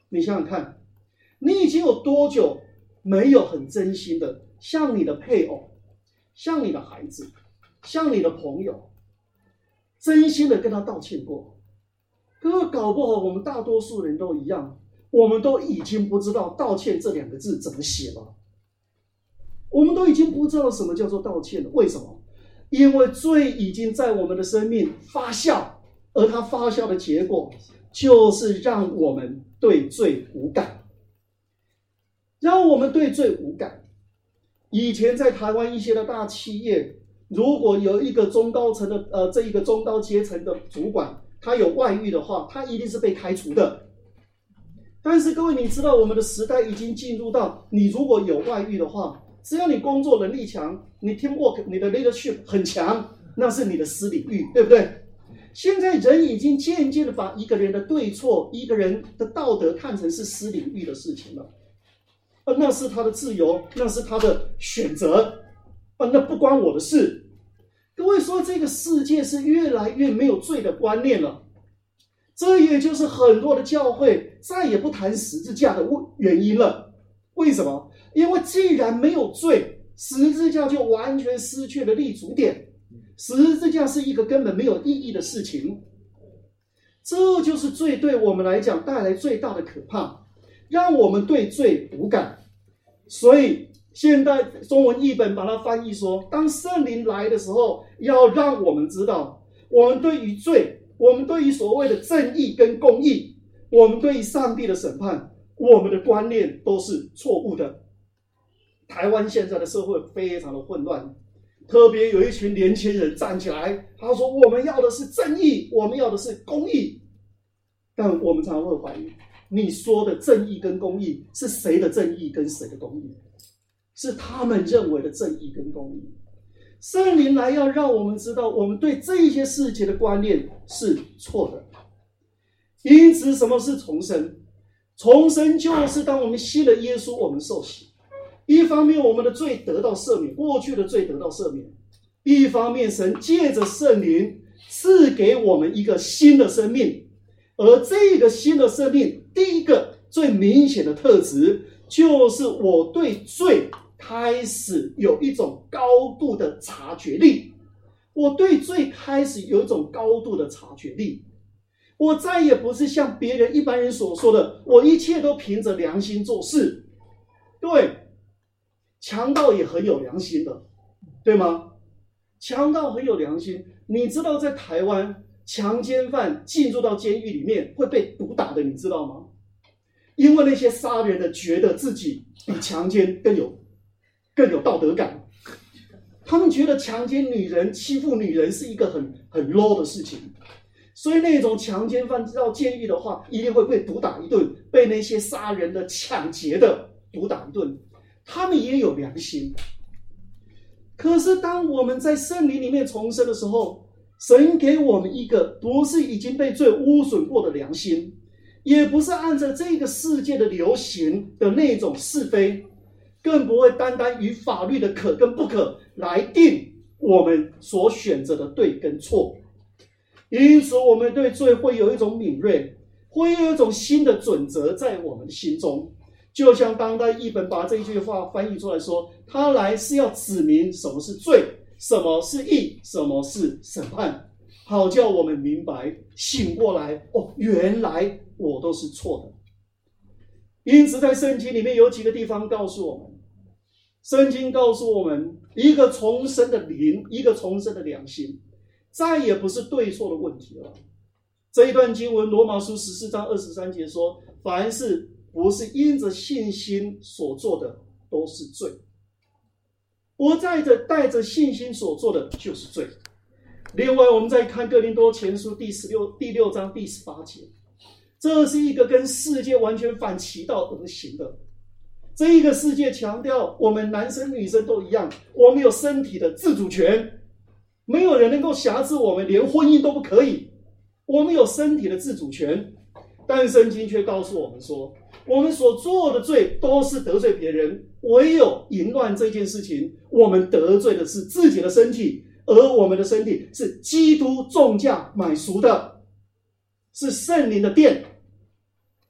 S1: 你想想看，你已经有多久没有很真心的向你的配偶、向你的孩子、向你的朋友真心的跟他道歉过？可是搞不好我们大多数人都一样，我们都已经不知道道歉这2个字怎么写了。我们都已经不知道什么叫做道歉了。为什么？因为罪已经在我们的生命发酵，而它发酵的结果就是让我们对罪无感，让我们对罪无感。以前在台湾一些的大企业，如果有一个中高层的这一个中高阶层的主管，他有外遇的话，他一定是被开除的。但是各位，你知道我们的时代已经进入到，你如果有外遇的话，只要你工作能力强，你 teamwork 你的 leadership 很强，那是你的私领域，对不对？现在人已经渐渐的把一个人的对错、一个人的道德看成是私领域的事情了。那是他的自由，那是他的选择，那不关我的事。各位说，这个世界是越来越没有罪的观念了。这也就是很多的教会再也不谈十字架的原因了。为什么？因为既然没有罪，十字架就完全失去了立足点，十字架是一个根本没有意义的事情。这就是罪对我们来讲带来最大的可怕，让我们对罪无感。所以现代中文译本把它翻译说，当圣灵来的时候，要让我们知道，我们对于罪，我们对于所谓的正义跟公义，我们对于上帝的审判，我们的观念都是错误的。台湾现在的社会非常的混乱，特别有一群年轻人站起来，他说我们要的是正义，我们要的是公义。但我们常常会怀疑，你说的正义跟公义是谁的正义跟谁的公义？是他们认为的正义跟公义。圣灵来要让我们知道，我们对这一些事情的观念是错的。因此什么是重生？重生就是当我们信了耶稣，我们受洗。一方面我们的罪得到赦免，过去的罪得到赦免；一方面神借着圣灵赐给我们一个新的生命。而这个新的生命，第一个最明显的特质，就是我对罪开始有一种高度的察觉力。我对罪开始有一种高度的察觉力。我再也不是像别人一般人所说的，我一切都凭着良心做事。对，强盗也很有良心的，对吗？强盗很有良心。你知道在台湾，强奸犯进入到监狱里面会被毒打的，你知道吗？因为那些杀人的觉得自己比强奸更有道德感，他们觉得强奸女人、欺负女人是一个很 low 的事情，所以那种强奸犯到监狱的话，一定会被毒打一顿，被那些杀人的、抢劫的毒打一顿。他们也有良心。可是当我们在圣灵里面重生的时候，神给我们一个不是已经被罪污损过的良心，也不是按照这个世界的流行的那种是非，更不会单单以法律的可跟不可来定我们所选择的对跟错。因此我们对罪会有一种敏锐，会有一种新的准则在我们的心中。就像当代译本把这一句话翻译出来说，他来是要指明什么是罪，什么是义，什么是审判，好叫我们明白醒过来，原来我都是错的。因此在圣经里面有几个地方告诉我们，圣经告诉我们，一个重生的灵，一个重生的良心，再也不是对错的问题了。这一段经文罗马书14章23节说，凡是不是因着信心所做的都是罪，不带着信心所做的就是罪。另外我们再看哥林多前书第6章第18节，这是一个跟世界完全反其道而行的。这一个世界强调我们男生女生都一样，我们有身体的自主权，没有人能够辖制我们，连婚姻都不可以，我们有身体的自主权。但圣经却告诉我们说，我们所做的罪都是得罪别人，唯有淫乱这件事情，我们得罪的是自己的身体，而我们的身体是基督重价买赎的，是圣灵的殿。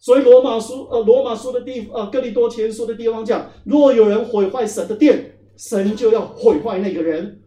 S1: 所以罗马书的哥林多前书的地方讲，若有人毁坏神的殿，神就要毁坏那个人。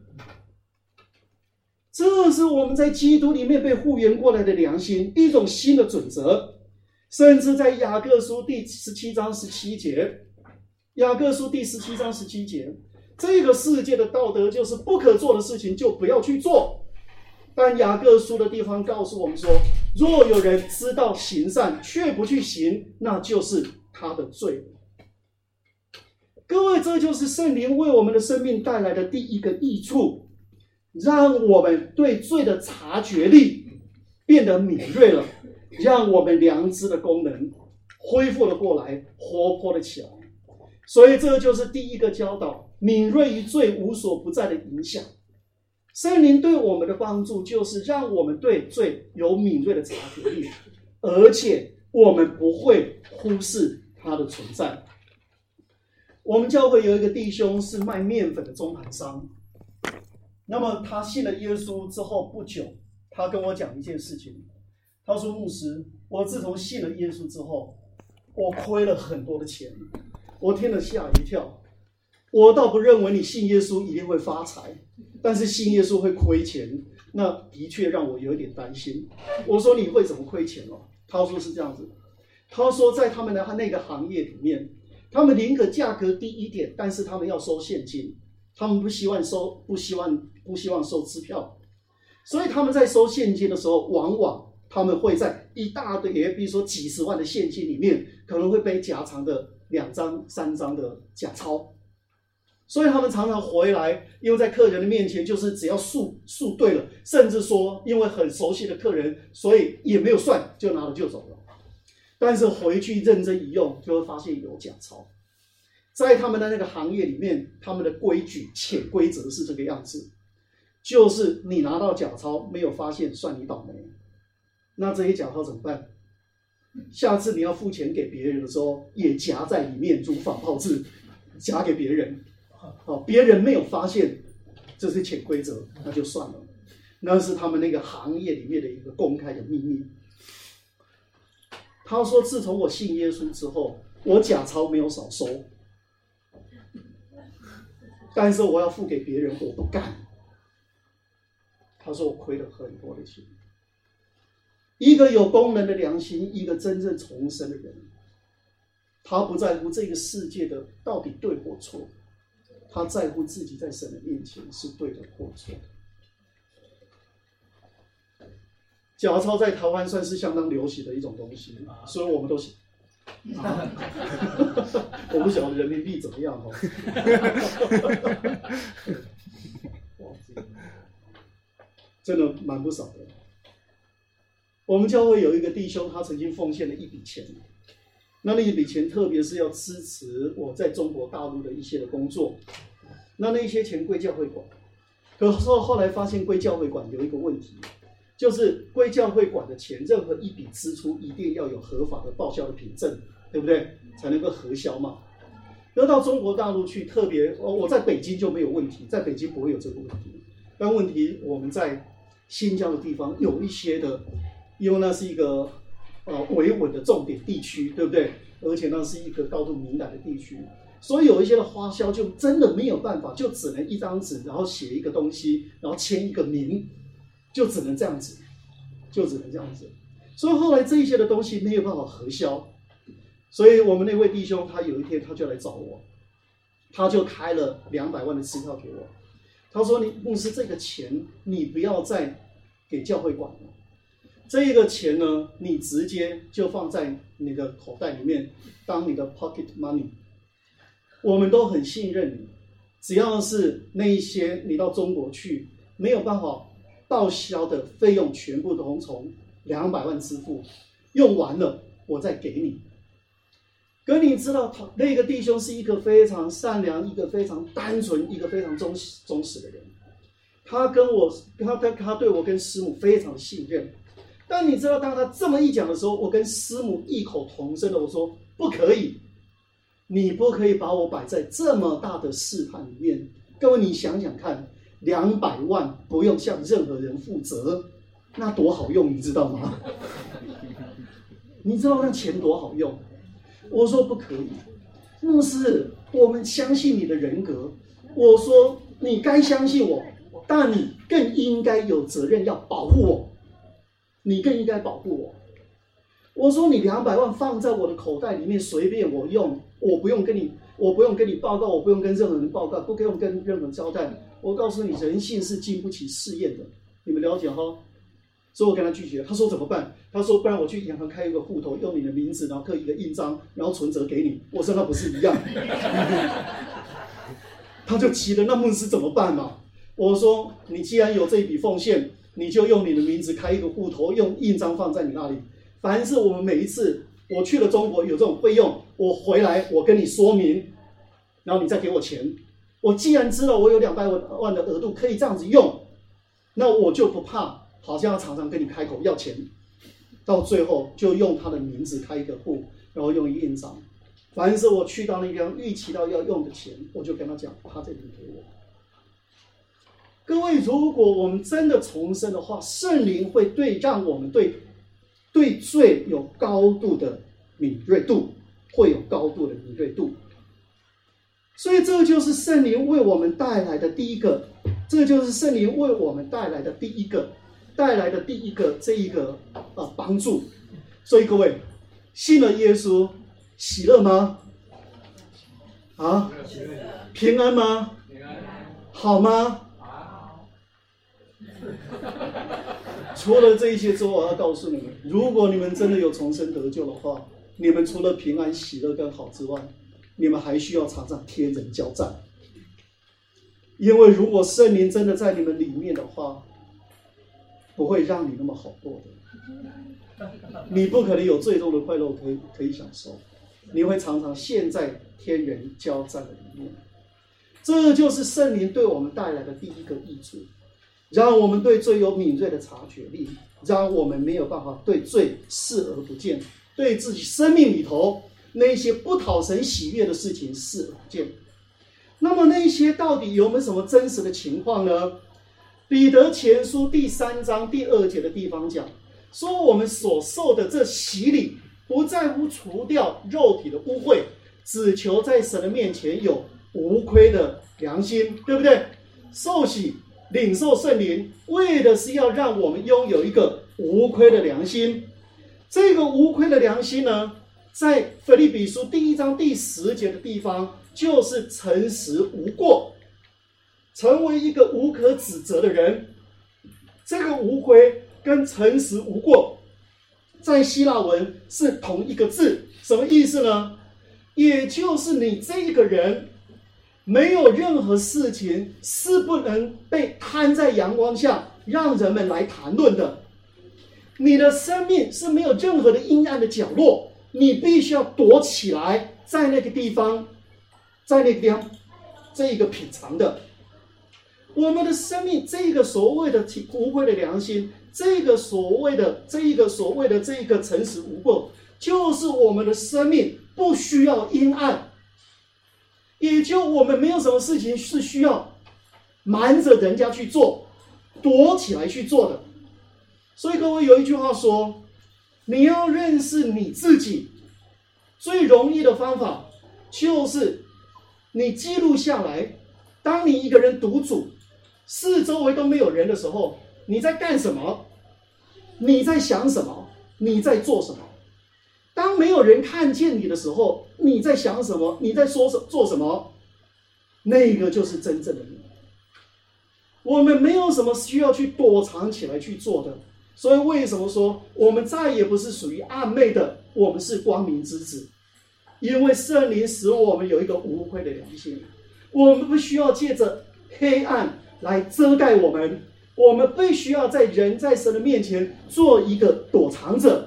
S1: 这是我们在基督里面被复原过来的良心，一种新的准则。甚至在雅各书第17章17节，雅各书第17章17节，这个世界的道德就是不可做的事情就不要去做。但雅各书的地方告诉我们说，若有人知道行善却不去行，那就是他的罪。各位，这就是圣灵为我们的生命带来的第一个益处，让我们对罪的察觉力变得敏锐了，让我们良知的功能恢复了过来，活泼了起来。所以这就是第一个教导，敏锐于罪无所不在的影响。圣灵对我们的帮助就是让我们对罪有敏锐的察觉力，而且我们不会忽视它的存在。我们教会有一个弟兄是卖面粉的中盘商，那么他信了耶稣之后不久，他跟我讲一件事情，他说：牧师，我自从信了耶稣之后，我亏了很多的钱。我听了吓一跳，我倒不认为你信耶稣一定会发财，但是信耶稣会亏钱，那的确让我有点担心。我说你会怎么亏钱哦？他说是这样子，他说在他们的那个行业里面，他们宁可价格低一点，但是他们要收现金，他们不希望收支票，所以他们在收现金的时候，往往他们会在一大堆，比如说几十万的现金里面，可能会被夹藏的2张、3张的假钞。所以他们常常回来，因为在客人的面前就是只要数对了，甚至说因为很熟悉的客人，所以也没有算就拿了就走了。但是回去认真一用，就会发现有假钞。在他们的那个行业里面，他们的规矩、潜规则是这个样子，就是你拿到假钞没有发现，算你倒霉。那这些假钞怎么办？下次你要付钱给别人的时候，也夹在里面，如仿炮制，夹给别人。别人没有发现这是潜规则，那就算了，那是他们那个行业里面的一个公开的秘密。他说自从我信耶稣之后，我假钞没有少收，但是我要付给别人我不干。他说我亏了很多的钱。一个有功能的良心，一个真正重生的人，他不在乎这个世界的到底对或错，他在乎自己在神的面前是对的或错。假钞在台湾算是相当流行的一种东西，所以我们都是我不晓得人民币怎么样哦。真的蛮不少的。我们教会有一个弟兄，他曾经奉献了一笔钱，那一笔钱特别是要支持我在中国大陆的一些的工作，那些钱归教会管。可是后来发现归教会管有一个问题，就是归教会管的钱，任何一笔支出一定要有合法的报销的凭证，对不对？才能够核销嘛。那到中国大陆去，特别我在北京就没有问题，在北京不会有这个问题。但问题我们在新疆的地方有一些的，因为那是一个维稳的重点地区，对不对？而且那是一个高度敏感的地区，所以有一些的花销就真的没有办法，就只能一张纸，然后写一个东西，然后签一个名，就只能这样子，所以后来这一些的东西没有办法核销，所以我们那位弟兄他有一天他就来找我，他就开了200万的支票给我。他说：“牧师，这个钱你不要再给教会管了，这个钱呢，你直接就放在你的口袋里面，当你的 pocket money。我们都很信任你，只要是那一些你到中国去没有办法报销的费用，全部都从200万支付，用完了我再给你。”可你知道，那个弟兄是一个非常善良、一个非常单纯、一个非常忠实的人。他对我跟师母非常信任。但你知道，当他这么一讲的时候，我跟师母异口同声的我说：“不可以，你不可以把我摆在这么大的试探里面。”各位，你想想看，200万不用向任何人负责，那多好用，你知道吗？ 你知道那钱多好用？我说不可以，牧师，我们相信你的人格。我说你该相信我，但你更应该有责任要保护我，你更应该保护我。我说你200万放在我的口袋里面随便我用，我不用跟你报告，我不用跟任何人报告，不用跟任何人交代。我告诉你，人性是经不起试验的，你们了解哈？所以我跟他拒绝。他说怎么办？他说不然我去银行开一个户头，用你的名字，然后刻一个印章，然后存折给你。我说那不是一样？他就急了，那牧师怎么办嘛？我说你既然有这一笔奉献，你就用你的名字开一个户头，用印章放在你那里。凡是我们每一次我去了中国有这种费用，我回来我跟你说明，然后你再给我钱。我既然知道我有200万的额度可以这样子用，那我就不怕，好像要常常跟你开口要钱。到最后就用他的名字开一个户，然后用一个印章。凡是我去到那边预期到要用的钱，我就跟他讲，他这里给我。各位，如果我们真的重生的话，圣灵会让我们对罪有高度的敏锐度，会有高度的敏锐度。所以这就是圣灵为我们带来的第一个，这就是圣灵为我们带来的第一个这一个帮助。所以各位，信了耶稣，喜乐吗？啊，平安吗？好吗？除了这一些之后，我要告诉你们，如果你们真的有重生得救的话，你们除了平安、喜乐跟好之外，你们还需要常常天人交战。因为如果圣灵真的在你们里面的话，不会让你那么好过的。你不可能有最终的快乐可以享受，你会常常陷在天人交战的里面。这就是圣灵对我们带来的第一个益处，让我们对罪有敏锐的察觉力，让我们没有办法对罪视而不见，对自己生命里头那些不讨神喜悦的事情视而不见。那么那些到底有没有什么真实的情况呢？彼得前书第3章第2节的地方讲说，我们所受的这洗礼不在乎除掉肉体的污秽，只求在神的面前有无亏的良心，对不对？受洗领受圣灵，为的是要让我们拥有一个无亏的良心。这个无亏的良心呢，在腓立比书第1章第10节的地方，就是诚实无过，成为一个无可指责的人。这个无亏跟诚实无过，在希腊文是同一个字，什么意思呢？也就是你这一个人没有任何事情是不能被摊在阳光下让人们来谈论的。你的生命是没有任何的阴暗的角落，你必须要躲起来，在那个地方，在那个地方这一个品尝的。我们的生命这个所谓的无愧的良心，这个所谓的这一个诚实无过，就是我们的生命不需要阴暗，也就我们没有什么事情是需要瞒着人家去做，躲起来去做的。所以各位，有一句话说，你要认识你自己，最容易的方法就是你记录下来。当你一个人独处，四周围都没有人的时候，你在干什么？你在想什么？你在做什么？当没有人看见你的时候，你在想什么？你在做什么？那个就是真正的你。我们没有什么需要去躲藏起来去做的。所以为什么说我们再也不是属于暗昧的，我们是光明之子？因为圣灵使我们有一个无愧的良心，我们不需要借着黑暗来遮盖我们，我们必须要在神的面前做一个躲藏者，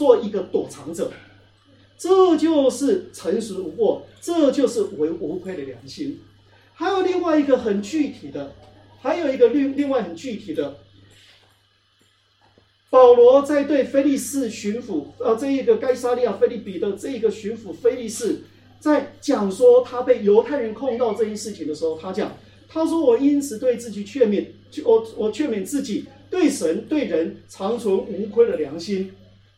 S1: 这就是诚实无过，这就是无愧的良心。还有另外一个很具体的，保罗在对腓利士巡抚，这一个该撒利亚腓立比的这一个巡抚腓利士，在讲说他被犹太人控告这件事情的时候，他说我因此对自己劝勉，我劝勉自己对神对人常存无愧的良心。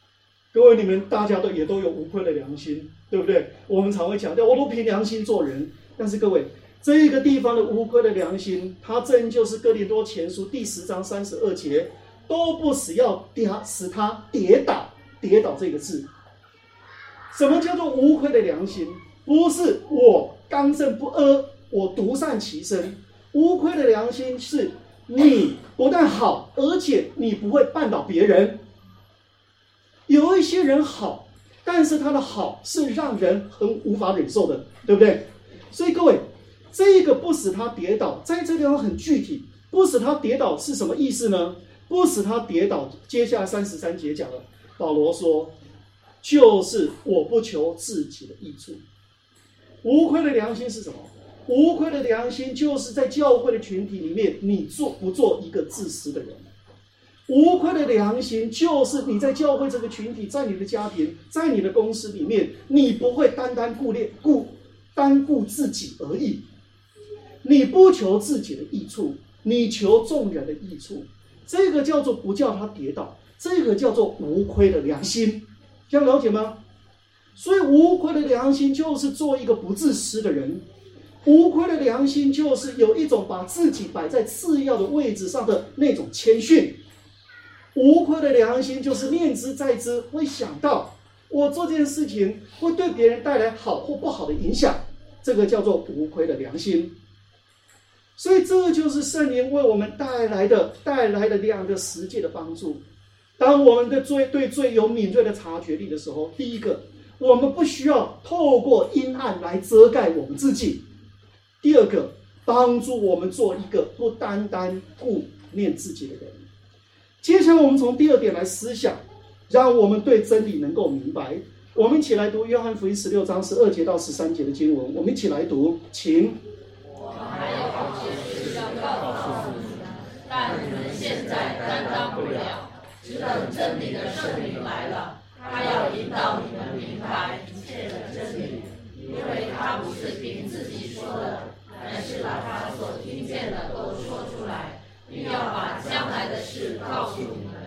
S1: 各位，你们大家也都有无愧的良心，对不对？我们常会强调，我都凭良心做人。但是各位，这个地方的无愧的良心，它正就是哥林多前书第10章32节，都不使要使他跌倒。跌倒这个字，什么叫做无愧的良心？不是我刚正不阿，我独善其身。无愧的良心是你不但好，而且你不会绊倒别人。有一些人好，但是他的好是让人很无法忍受的，对不对？所以各位，这个不使他跌倒，在这个地方很具体，不使他跌倒是什么意思呢？不使他跌倒，接下来33节讲了，保罗说，就是我不求自己的益处。无愧的良心是什么？无愧的良心就是在教会的群体里面，你不做一个自私的人。无愧的良心就是你在教会这个群体，在你的家庭，在你的公司里面，你不会单顾自己而已，你不求自己的益处，你求众人的益处。这个叫做不叫他跌倒，这个叫做无愧的良心，这样了解吗？所以无愧的良心就是做一个不自私的人，无愧的良心就是有一种把自己摆在次要的位置上的那种谦逊。无愧的良心就是念之在之，会想到我做这件事情会对别人带来好或不好的影响，这个叫做无愧的良心。所以这就是圣灵为我们带来的两个实际的帮助。当我们对罪有敏锐的察觉力的时候，第一个，我们不需要透过阴暗来遮盖我们自己；第二个，帮助我们做一个不单单顾念自己的人。接下来我们从第二点来思想，让我们对真理能够明白。我们一起来读约翰福音16章12节到13节的经文，我们一起来读，请。
S3: 我还有好些事要告诉你们，但你们现在担当不了，只等真理的圣灵来了，他要引导你们明白一切的真理，因为他不是凭自己说的，乃是把他所听见的都说出来，并要把将来的事告诉你们。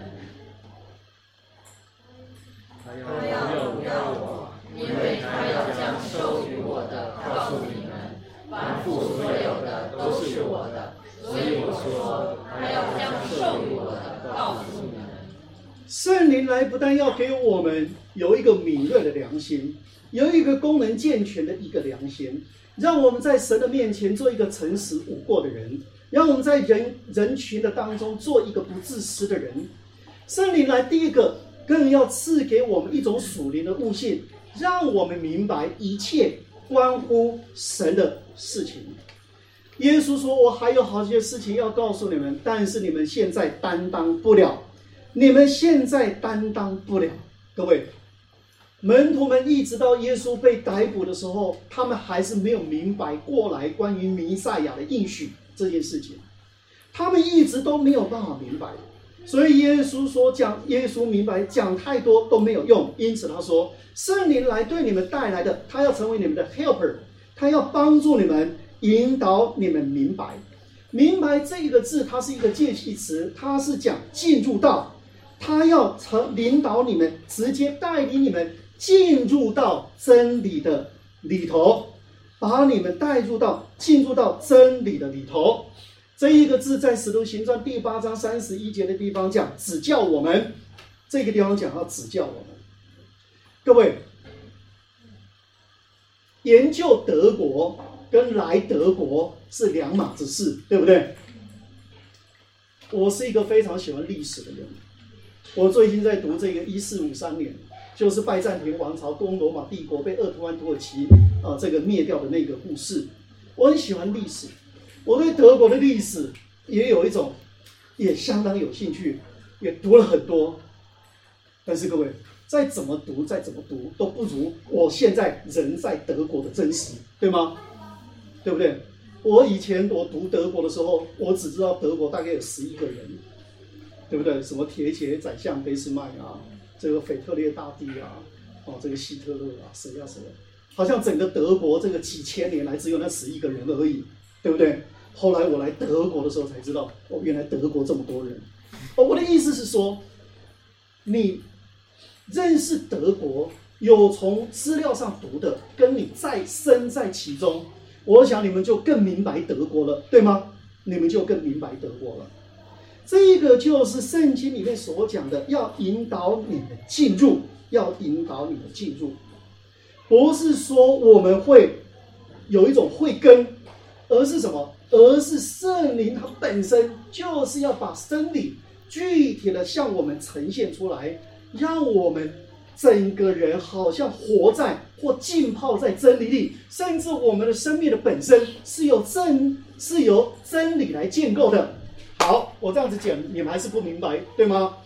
S3: 他要不要我，因为他要将授予我的告诉你们。凡父所有的都是我的，所以我说他要将授予我的告诉你们。
S1: 圣灵来不但要给我们有一个敏锐的良心，有一个功能健全的一个良心，让我们在神的面前做一个诚实无过的人，让我们在人群的当中做一个不自私的人。圣灵来第一个更要赐给我们一种属灵的悟性，让我们明白一切关乎神的事情。耶稣说，我还有好些事情要告诉你们，但是你们现在担当不了。你们现在担当不了。各位，门徒们一直到耶稣被逮捕的时候，他们还是没有明白过来关于弥赛亚的应许这件事情，他们一直都没有办法明白。所以耶稣明白讲太多都没有用，因此他说，圣灵来对你们带来的，他要成为你们的 helper， 他要帮助你们，引导你们明白。明白这个字，它是一个介系词，它是讲进入到，他要领导你们，直接带领你们进入到真理的里头，把你们进入到真理的里头。这一个字在使徒行传第8章31节的地方讲指教我们，这个地方讲要指教我们。各位，研究德国跟来德国是两码子事，对不对？我是一个非常喜欢历史的人，我最近在读这个1453年，就是拜占庭王朝东罗马帝国被鄂图曼土耳其这个灭掉的那个故事。我很喜欢历史，我对德国的历史也相当有兴趣，也读了很多。但是各位，再怎么读都不如我现在人在德国的真实，对吗？对不对？我以前我读德国的时候，我只知道德国大概有11个人，对不对？什么铁血宰相俾斯麦啊，这个腓特烈大帝啊，这个希特勒啊，谁啊，好像整个德国这个几千年来只有那11个人而已，对不对？后来我来德国的时候才知道，原来德国这么多人。我的意思是说，你认识德国，有从资料上读的，跟你再身在其中，我想你们就更明白德国了，对吗？你们就更明白德国了。这个就是圣经里面所讲的，要引导你们进入，要引导你们进入，不是说我们会有一种慧根，而是什么？而是圣灵它本身就是要把真理具体的向我们呈现出来，让我们整个人好像活在或浸泡在真理里，甚至我们的生命的本身是由真理来建构的。好，我这样子讲你们还是不明白，对吗？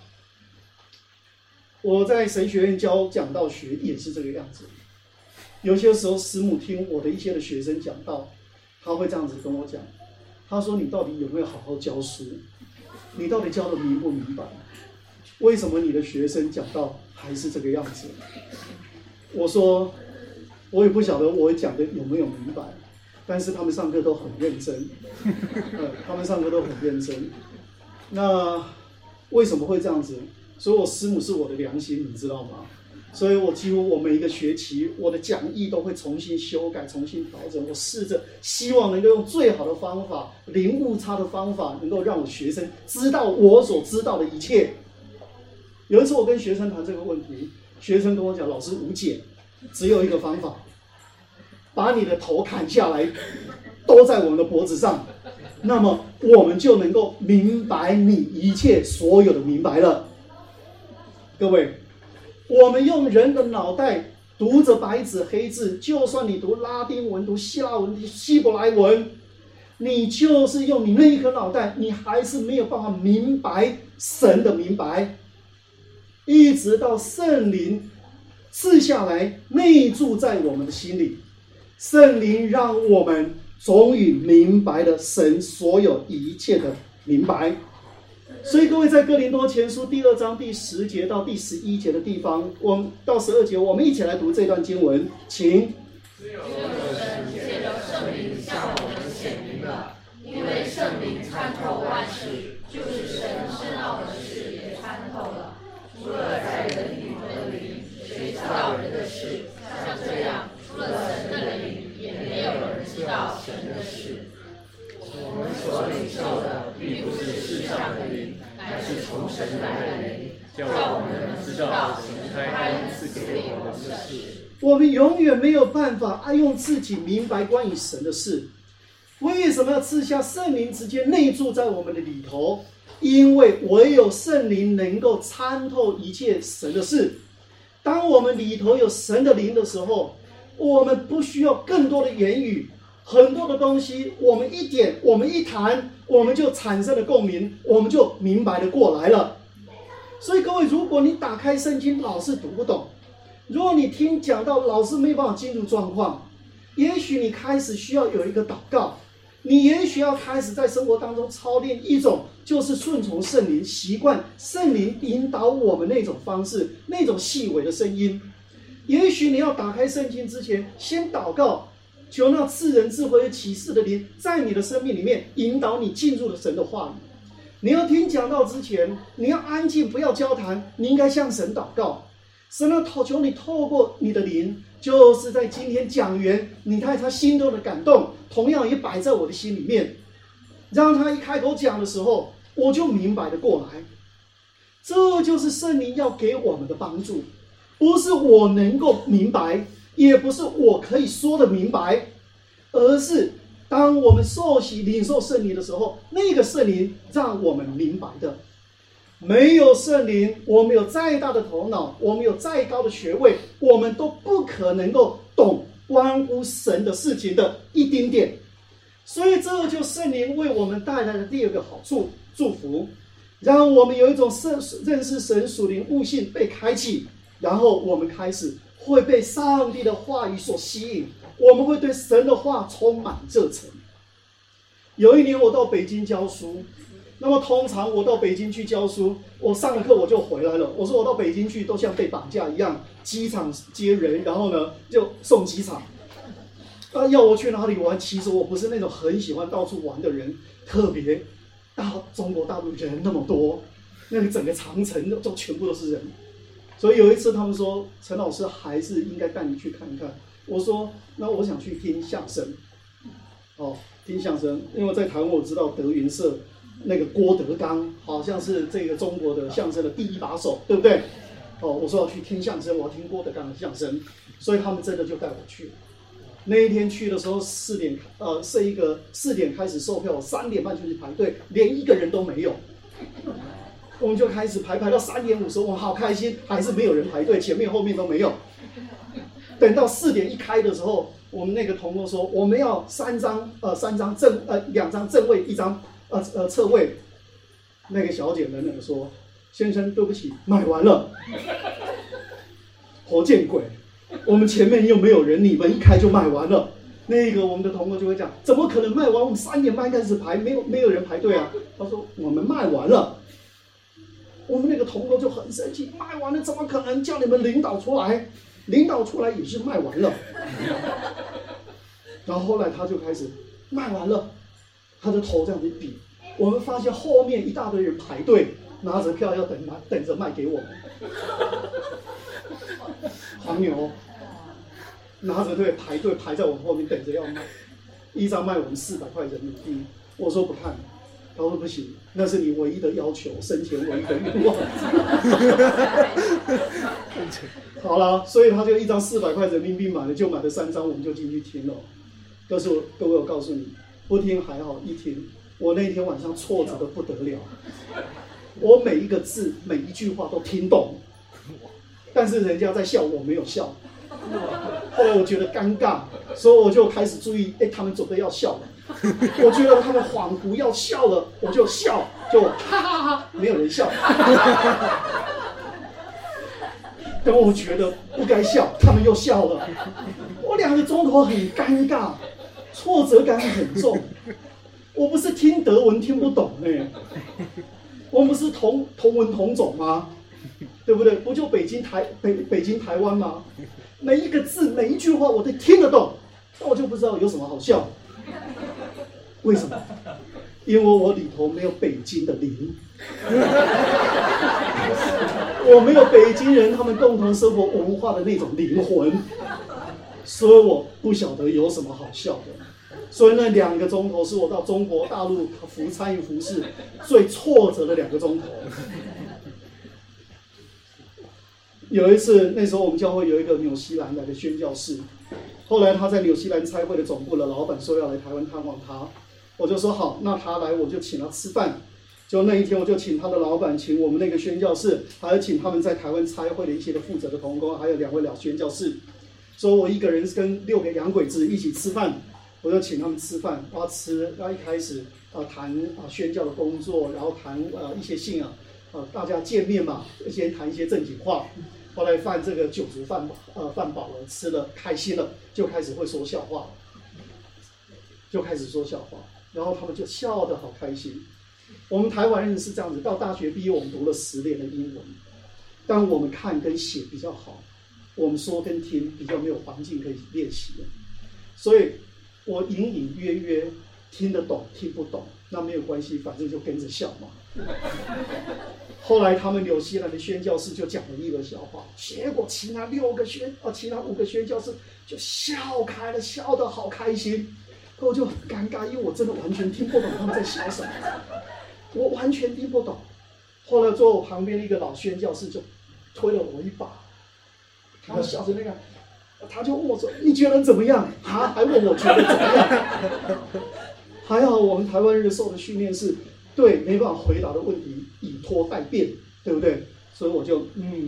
S1: 我在神学院讲道学也是这个样子。有些时候师母听我的一些的学生讲道，他会这样子跟我讲，他说你到底有没有好好教书？你到底教的明不明白？为什么你的学生讲道还是这个样子？我说我也不晓得我讲的有没有明白，但是他们上课都很认真，他们上课都很认真。那为什么会这样子？所以我师母是我的良心，你知道吗？所以我几乎我每一个学期我的讲义都会重新修改、重新调整。我试着希望能够用最好的方法、零误差的方法，能够让我学生知道我所知道的一切。有一次我跟学生谈这个问题，学生跟我讲，老师无解，只有一个方法，把你的头砍下来，都在我们的脖子上，那么我们就能够明白你一切所有的明白了。各位，我们用人的脑袋读着白纸黑字，就算你读拉丁文、读希腊文、读希伯来文，你就是用你那一颗脑袋，你还是没有办法明白神的明白。一直到圣灵赐下来，内住在我们的心里，圣灵让我们终于明白了神所有一切的明白。所以各位在哥林多前书第2章第10节到第11节的地方，我们到12节，我们一起来读这段经文，请。
S3: 只有神借着圣灵向我们显明了，因为圣灵参透万事，就是神深奥的事也参透了。除了在人里头的灵，谁知道人的事？像这样，除了神的灵，也没有人知道神的事。我们所领受的，并不是世上的灵，乃是从神来的灵，叫我们知道神开赐给我们的事。
S1: 我们永远没有办法用自己明白关于神的事。为什么要赐下圣灵直接内住在我们的里头？因为唯有圣灵能够参透一切神的事。当我们里头有神的灵的时候，我们不需要更多的言语，很多的东西我们一点，我们一谈，我们就产生了共鸣，我们就明白了过来了。所以各位，如果你打开圣经老是读不懂，如果你听讲到老是没办法进入状况，也许你开始需要有一个祷告，你也许要开始在生活当中操练一种就是顺从圣灵，习惯圣灵引导我们那种方式，那种细微的声音。也许你要打开圣经之前先祷告，求那赐人智慧和启示的灵在你的生命里面引导你进入了神的话语。你要听讲道之前，你要安静，不要交谈，你应该向神祷告。神要求你透过你的灵，就是在今天讲员你看他心中的感动，同样也摆在我的心里面，让他一开口讲的时候，我就明白了过来。这就是圣灵要给我们的帮助，不是我能够明白，也不是我可以说的明白，而是当我们受洗领受圣灵的时候，那个圣灵让我们明白的。没有圣灵，我们有再大的头脑，我们有再高的学位，我们都不可能够懂关乎神的事情的一丁点。所以这就圣灵为我们带来的第二个好处，祝福，让我们有一种认识神属灵悟性被开启，然后我们开始会被上帝的话语所吸引，我们会对神的话充满热忱。有一年我到北京教书，那么通常我到北京去教书，我上了课我就回来了。我说我到北京去都像被绑架一样，机场接人，然后呢就送机场。要我去哪里玩，其实我不是那种很喜欢到处玩的人，特别中国大陆人那么多，那个整个长城都全部都是人。 所以有一次他们说陈老师还是应该带你去看一看。我说那我想去听相声，听相声，因为在台湾我知道德云社那个郭德纲好像是这个中国的相声的第一把手，对不对？我说要去听相声，我要听郭德纲的相声，所以他们真的就带我去。那一天去的时候4点开始售票，3点半就去排队，连一个人都没有。我们就开始排到3点50，我好开心，还是没有人排队，前面后面都没有。等到4点一开的时候，我们那个同工说我们要2张正位，1张侧位。那个小姐冷冷的说：“先生，对不起，买完了。”活见鬼！我们前面又没有人，你们一开就卖完了。那个我们的同工就会讲：“怎么可能卖完？我们3点半开始排，没有人排队啊。”他说：“我们卖完了。”我们那个同工就很生气：“卖完了怎么可能？叫你们领导出来，领导出来也是卖完了。”然后后来他就开始卖完了，他的头这样子比。我们发现后面一大堆人排队，拿着票要等着卖给我们。黄牛拿着排队排在我们后面等着要卖，1张卖我们400块人民币。我说不看，他说不行，那是你唯一的要求，生前唯一的愿望。好了，所以他就1张400块人民币买了，就买了3张，我们就进去听了。可是各位，我告诉你，不听还好，一听，我那天晚上挫折的不得了。我每一个字每一句话都听懂，但是人家在笑，我没有笑。后来我觉得尴尬，所以我就开始注意，他们准备要笑了。我觉得他们恍惚要笑了，我就笑，就哈哈哈，没有人笑。等我觉得不该笑，他们又笑了。我2个钟头很尴尬，挫折感很重。我不是听德文听不懂我们不是同文同种吗？对不对？不就北京台湾吗？每一个字每一句话我都听得懂，但我就不知道有什么好笑。为什么？因为我里头没有北京的灵，我没有北京人他们共同生活文化的那种灵魂，所以我不晓得有什么好笑的。所以那2个钟头是我到中国大陆参与服事最挫折的2个钟头。有一次，那时候我们教会有一个纽西兰来的宣教士，后来他在纽西兰差会的总部的老板说要来台湾探望他，我就说好，那他来我就请他吃饭。就那一天我就请他的老板，请我们那个宣教士，还有请他们在台湾差会的一些的负责的同工，还有2位老宣教士，说我一个人跟6个洋鬼子一起吃饭。我就请他们吃饭，然后一开始谈宣教的工作，然后谈一些信仰，大家见面嘛，先谈一些正经话。后来这个酒足饭饱了，吃了开心了，就开始会说笑话，然后他们就笑得好开心。我们台湾人是这样子，到大学毕业我们读了10年的英文，但我们看跟写比较好，我们说跟听比较没有环境可以练习的，所以我隐隐约约听得懂听不懂，那没有关系，反正就跟着笑嘛。后来他们纽西兰的宣教士就讲了一个笑话，结果其他5个宣教士就笑开了，笑得好开心。我就很尴尬，因为我真的完全听不懂他们在笑什么，我完全听不懂。后来坐我旁边的一个老宣教士就推了我一把，他笑着他就问我说：“你觉得怎么样？”还问我觉得怎么样？还好我们台湾人受的训练是对没办法回答的问题以拖代变，对不对？所以我就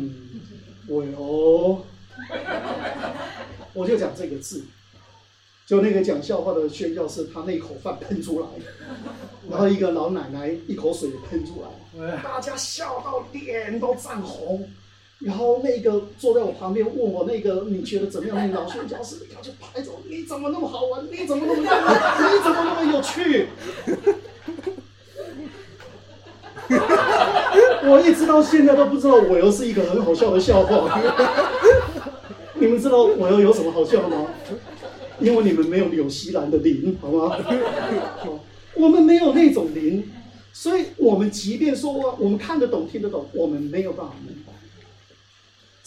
S1: 我就讲这个字，就那个讲笑话的宣教士，他那一口饭喷出来，然后一个老奶奶一口水也喷出来，大家笑到脸都涨红。然后那个坐在我旁边问我你觉得怎么样？那个老宣教士他就拍着我，你怎么那么好玩？你怎么那么有趣？我一直到现在都不知道我又是一个很好笑的笑话。你们知道我又有什么好笑的吗？因为你们没有纽西兰的灵，好吗？我们没有那种灵，所以我们即便说我们看得懂听得懂，我们没有办法明白。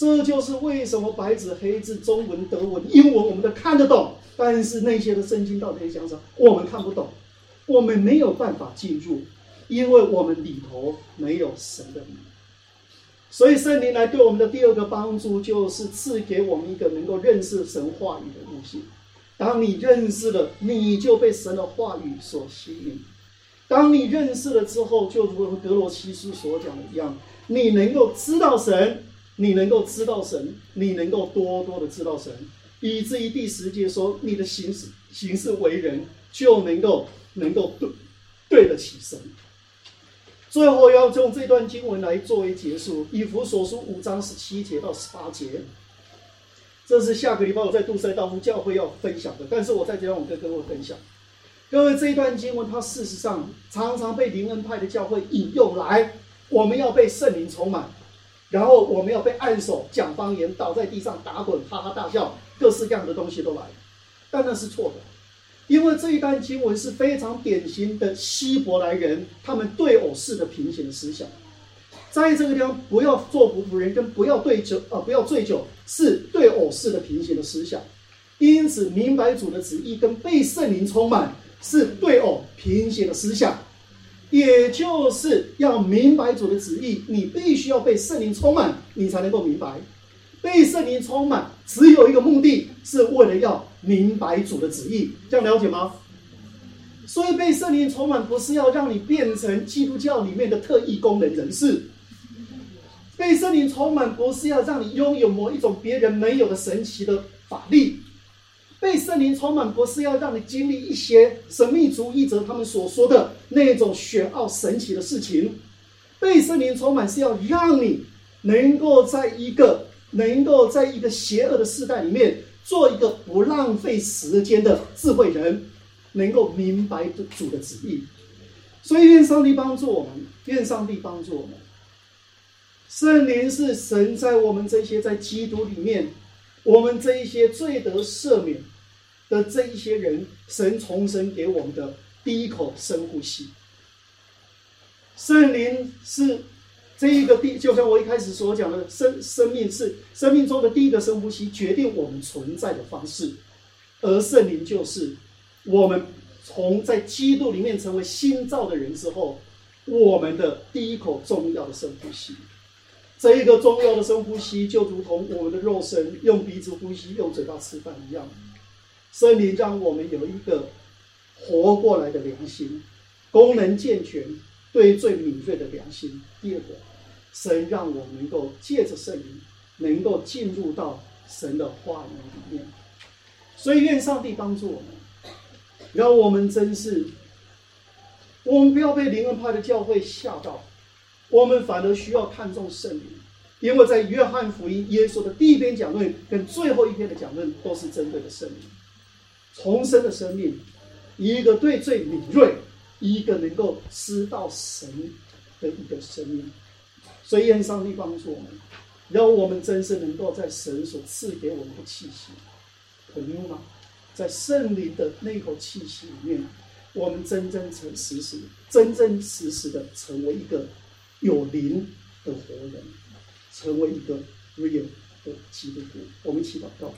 S1: 这就是为什么白纸黑字、中文、德文、英文我们都看得懂，但是那些的圣经到底在讲什么，我们看不懂，我们没有办法进入，因为我们里头没有神的灵。所以圣灵来对我们的第二个帮助，就是赐给我们一个能够认识神话语的悟性。当你认识了，你就被神的话语所吸引。当你认识了之后，就如格罗西书所讲的一样，你能够知道神，你能够知道神，你能够多多的知道神，以至于第10节说，你的行事为人就能够对得起神。最后要用这段经文来作为结束，以弗所书5章17节到18节，这是下个礼拜我在杜塞道夫教会要分享的，但是我在这让我跟各位分享。各位，这一段经文它事实上常常被灵恩派的教会引用来，我们要被圣灵充满，然后我们要被按手、讲方言、倒在地上打滚、哈哈大笑，各式各样的东西都来，但那是错的。因为这一段经文是非常典型的希伯来人他们对偶式的平行的思想，在这个地方不要做仆仆人跟不要醉酒是对偶式的平行的思想，因此明白主的旨意跟被圣灵充满是对偶平行的思想，也就是要明白主的旨意，你必须要被圣灵充满，你才能够明白。被圣灵充满只有一个目的，是为了要明白主的旨意，这样了解吗？所以被圣灵充满不是要让你变成基督教里面的特异功能人士，被圣灵充满不是要让你拥有某一种别人没有的神奇的法力，被圣灵充满不是要让你经历一些神秘主义者他们所说的那种玄奥神奇的事情，被圣灵充满是要让你能够在一个邪恶的世代里面做一个不浪费时间的智慧人，能够明白主的旨意。所以愿上帝帮助我们，愿上帝帮助我们。圣灵是神在我们这些在基督里面，我们这一些罪得赦免的这一些人，神重生给我们的第一口深呼吸。圣灵是这一个就像我一开始所讲的，生命是生命中的第一个深呼吸，决定我们存在的方式。而圣灵就是我们从在基督里面成为新造的人之后，我们的第一口重要的深呼吸。这一个重要的深呼吸，就如同我们的肉身用鼻子呼吸、用嘴巴吃饭一样。圣灵让我们有一个活过来的良心，功能健全、对罪敏锐的良心。第二个，神让我们能够借着圣灵，能够进入到神的话语里面。所以愿上帝帮助我们，让我们真是，我们不要被灵恩派的教会吓到，我们反而需要看重圣灵。因为在约翰福音，耶稣的第一篇讲论跟最后一篇的讲论都是针对的圣灵，重生的生命，一个对罪敏锐，一个能够知道神的一个生命。所以愿上帝帮助我们，让我们真是能够在神所赐给我们的气息，可能吗？在圣灵的那口气息里面，我们真真实实的成为一个有灵的活人，成为一个 real 的基督徒。我们一起祷告。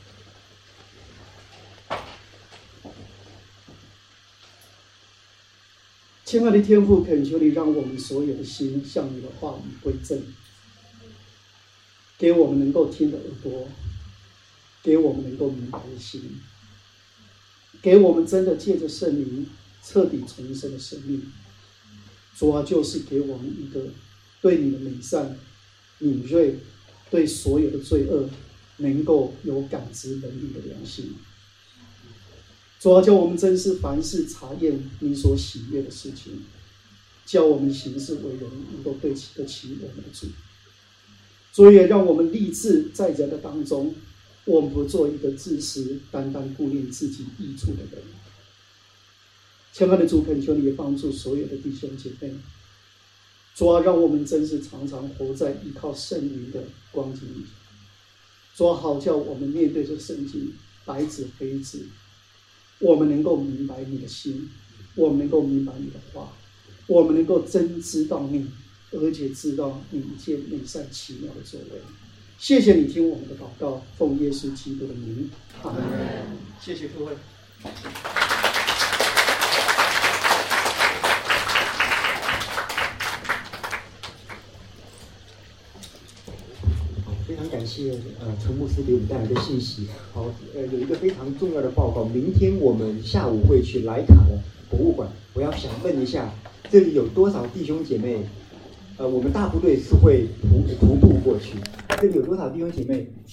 S1: 亲爱的天父，恳求你让我们所有的心向你的话语归正，给我们能够听的耳朵，给我们能够明白的心，给我们真的借着圣灵彻底重生的生命。主要就是给我们一个对你的美善敏锐，对所有的罪恶能够有感知能力的良心。主要叫我们真是凡事查验你所喜悦的事情，叫我们行事为人能够对得起我们的主。主也让我们立志在人的当中，我们不做一个自私、单单顾念自己益处的人。亲爱的主，恳求你也帮助所有的弟兄姐妹。主要让我们真是常常活在依靠圣灵的光景里。主要好叫我们面对这圣经白纸黑字，我们能够明白你的心，我们能够明白你的话，我们能够真知道你，而且知道你一切美善奇妙的作为。 谢谢你听我们的祷告，奉耶稣基督的名，阿门。谢谢各位。
S4: 非常感谢陈牧师给我们带来的信息。好，有一个非常重要的报告，明天我们下午会去莱卡的博物馆。我要想问一下，这里有多少弟兄姐妹？我们大部队是会徒步过去，这里有多少弟兄姐妹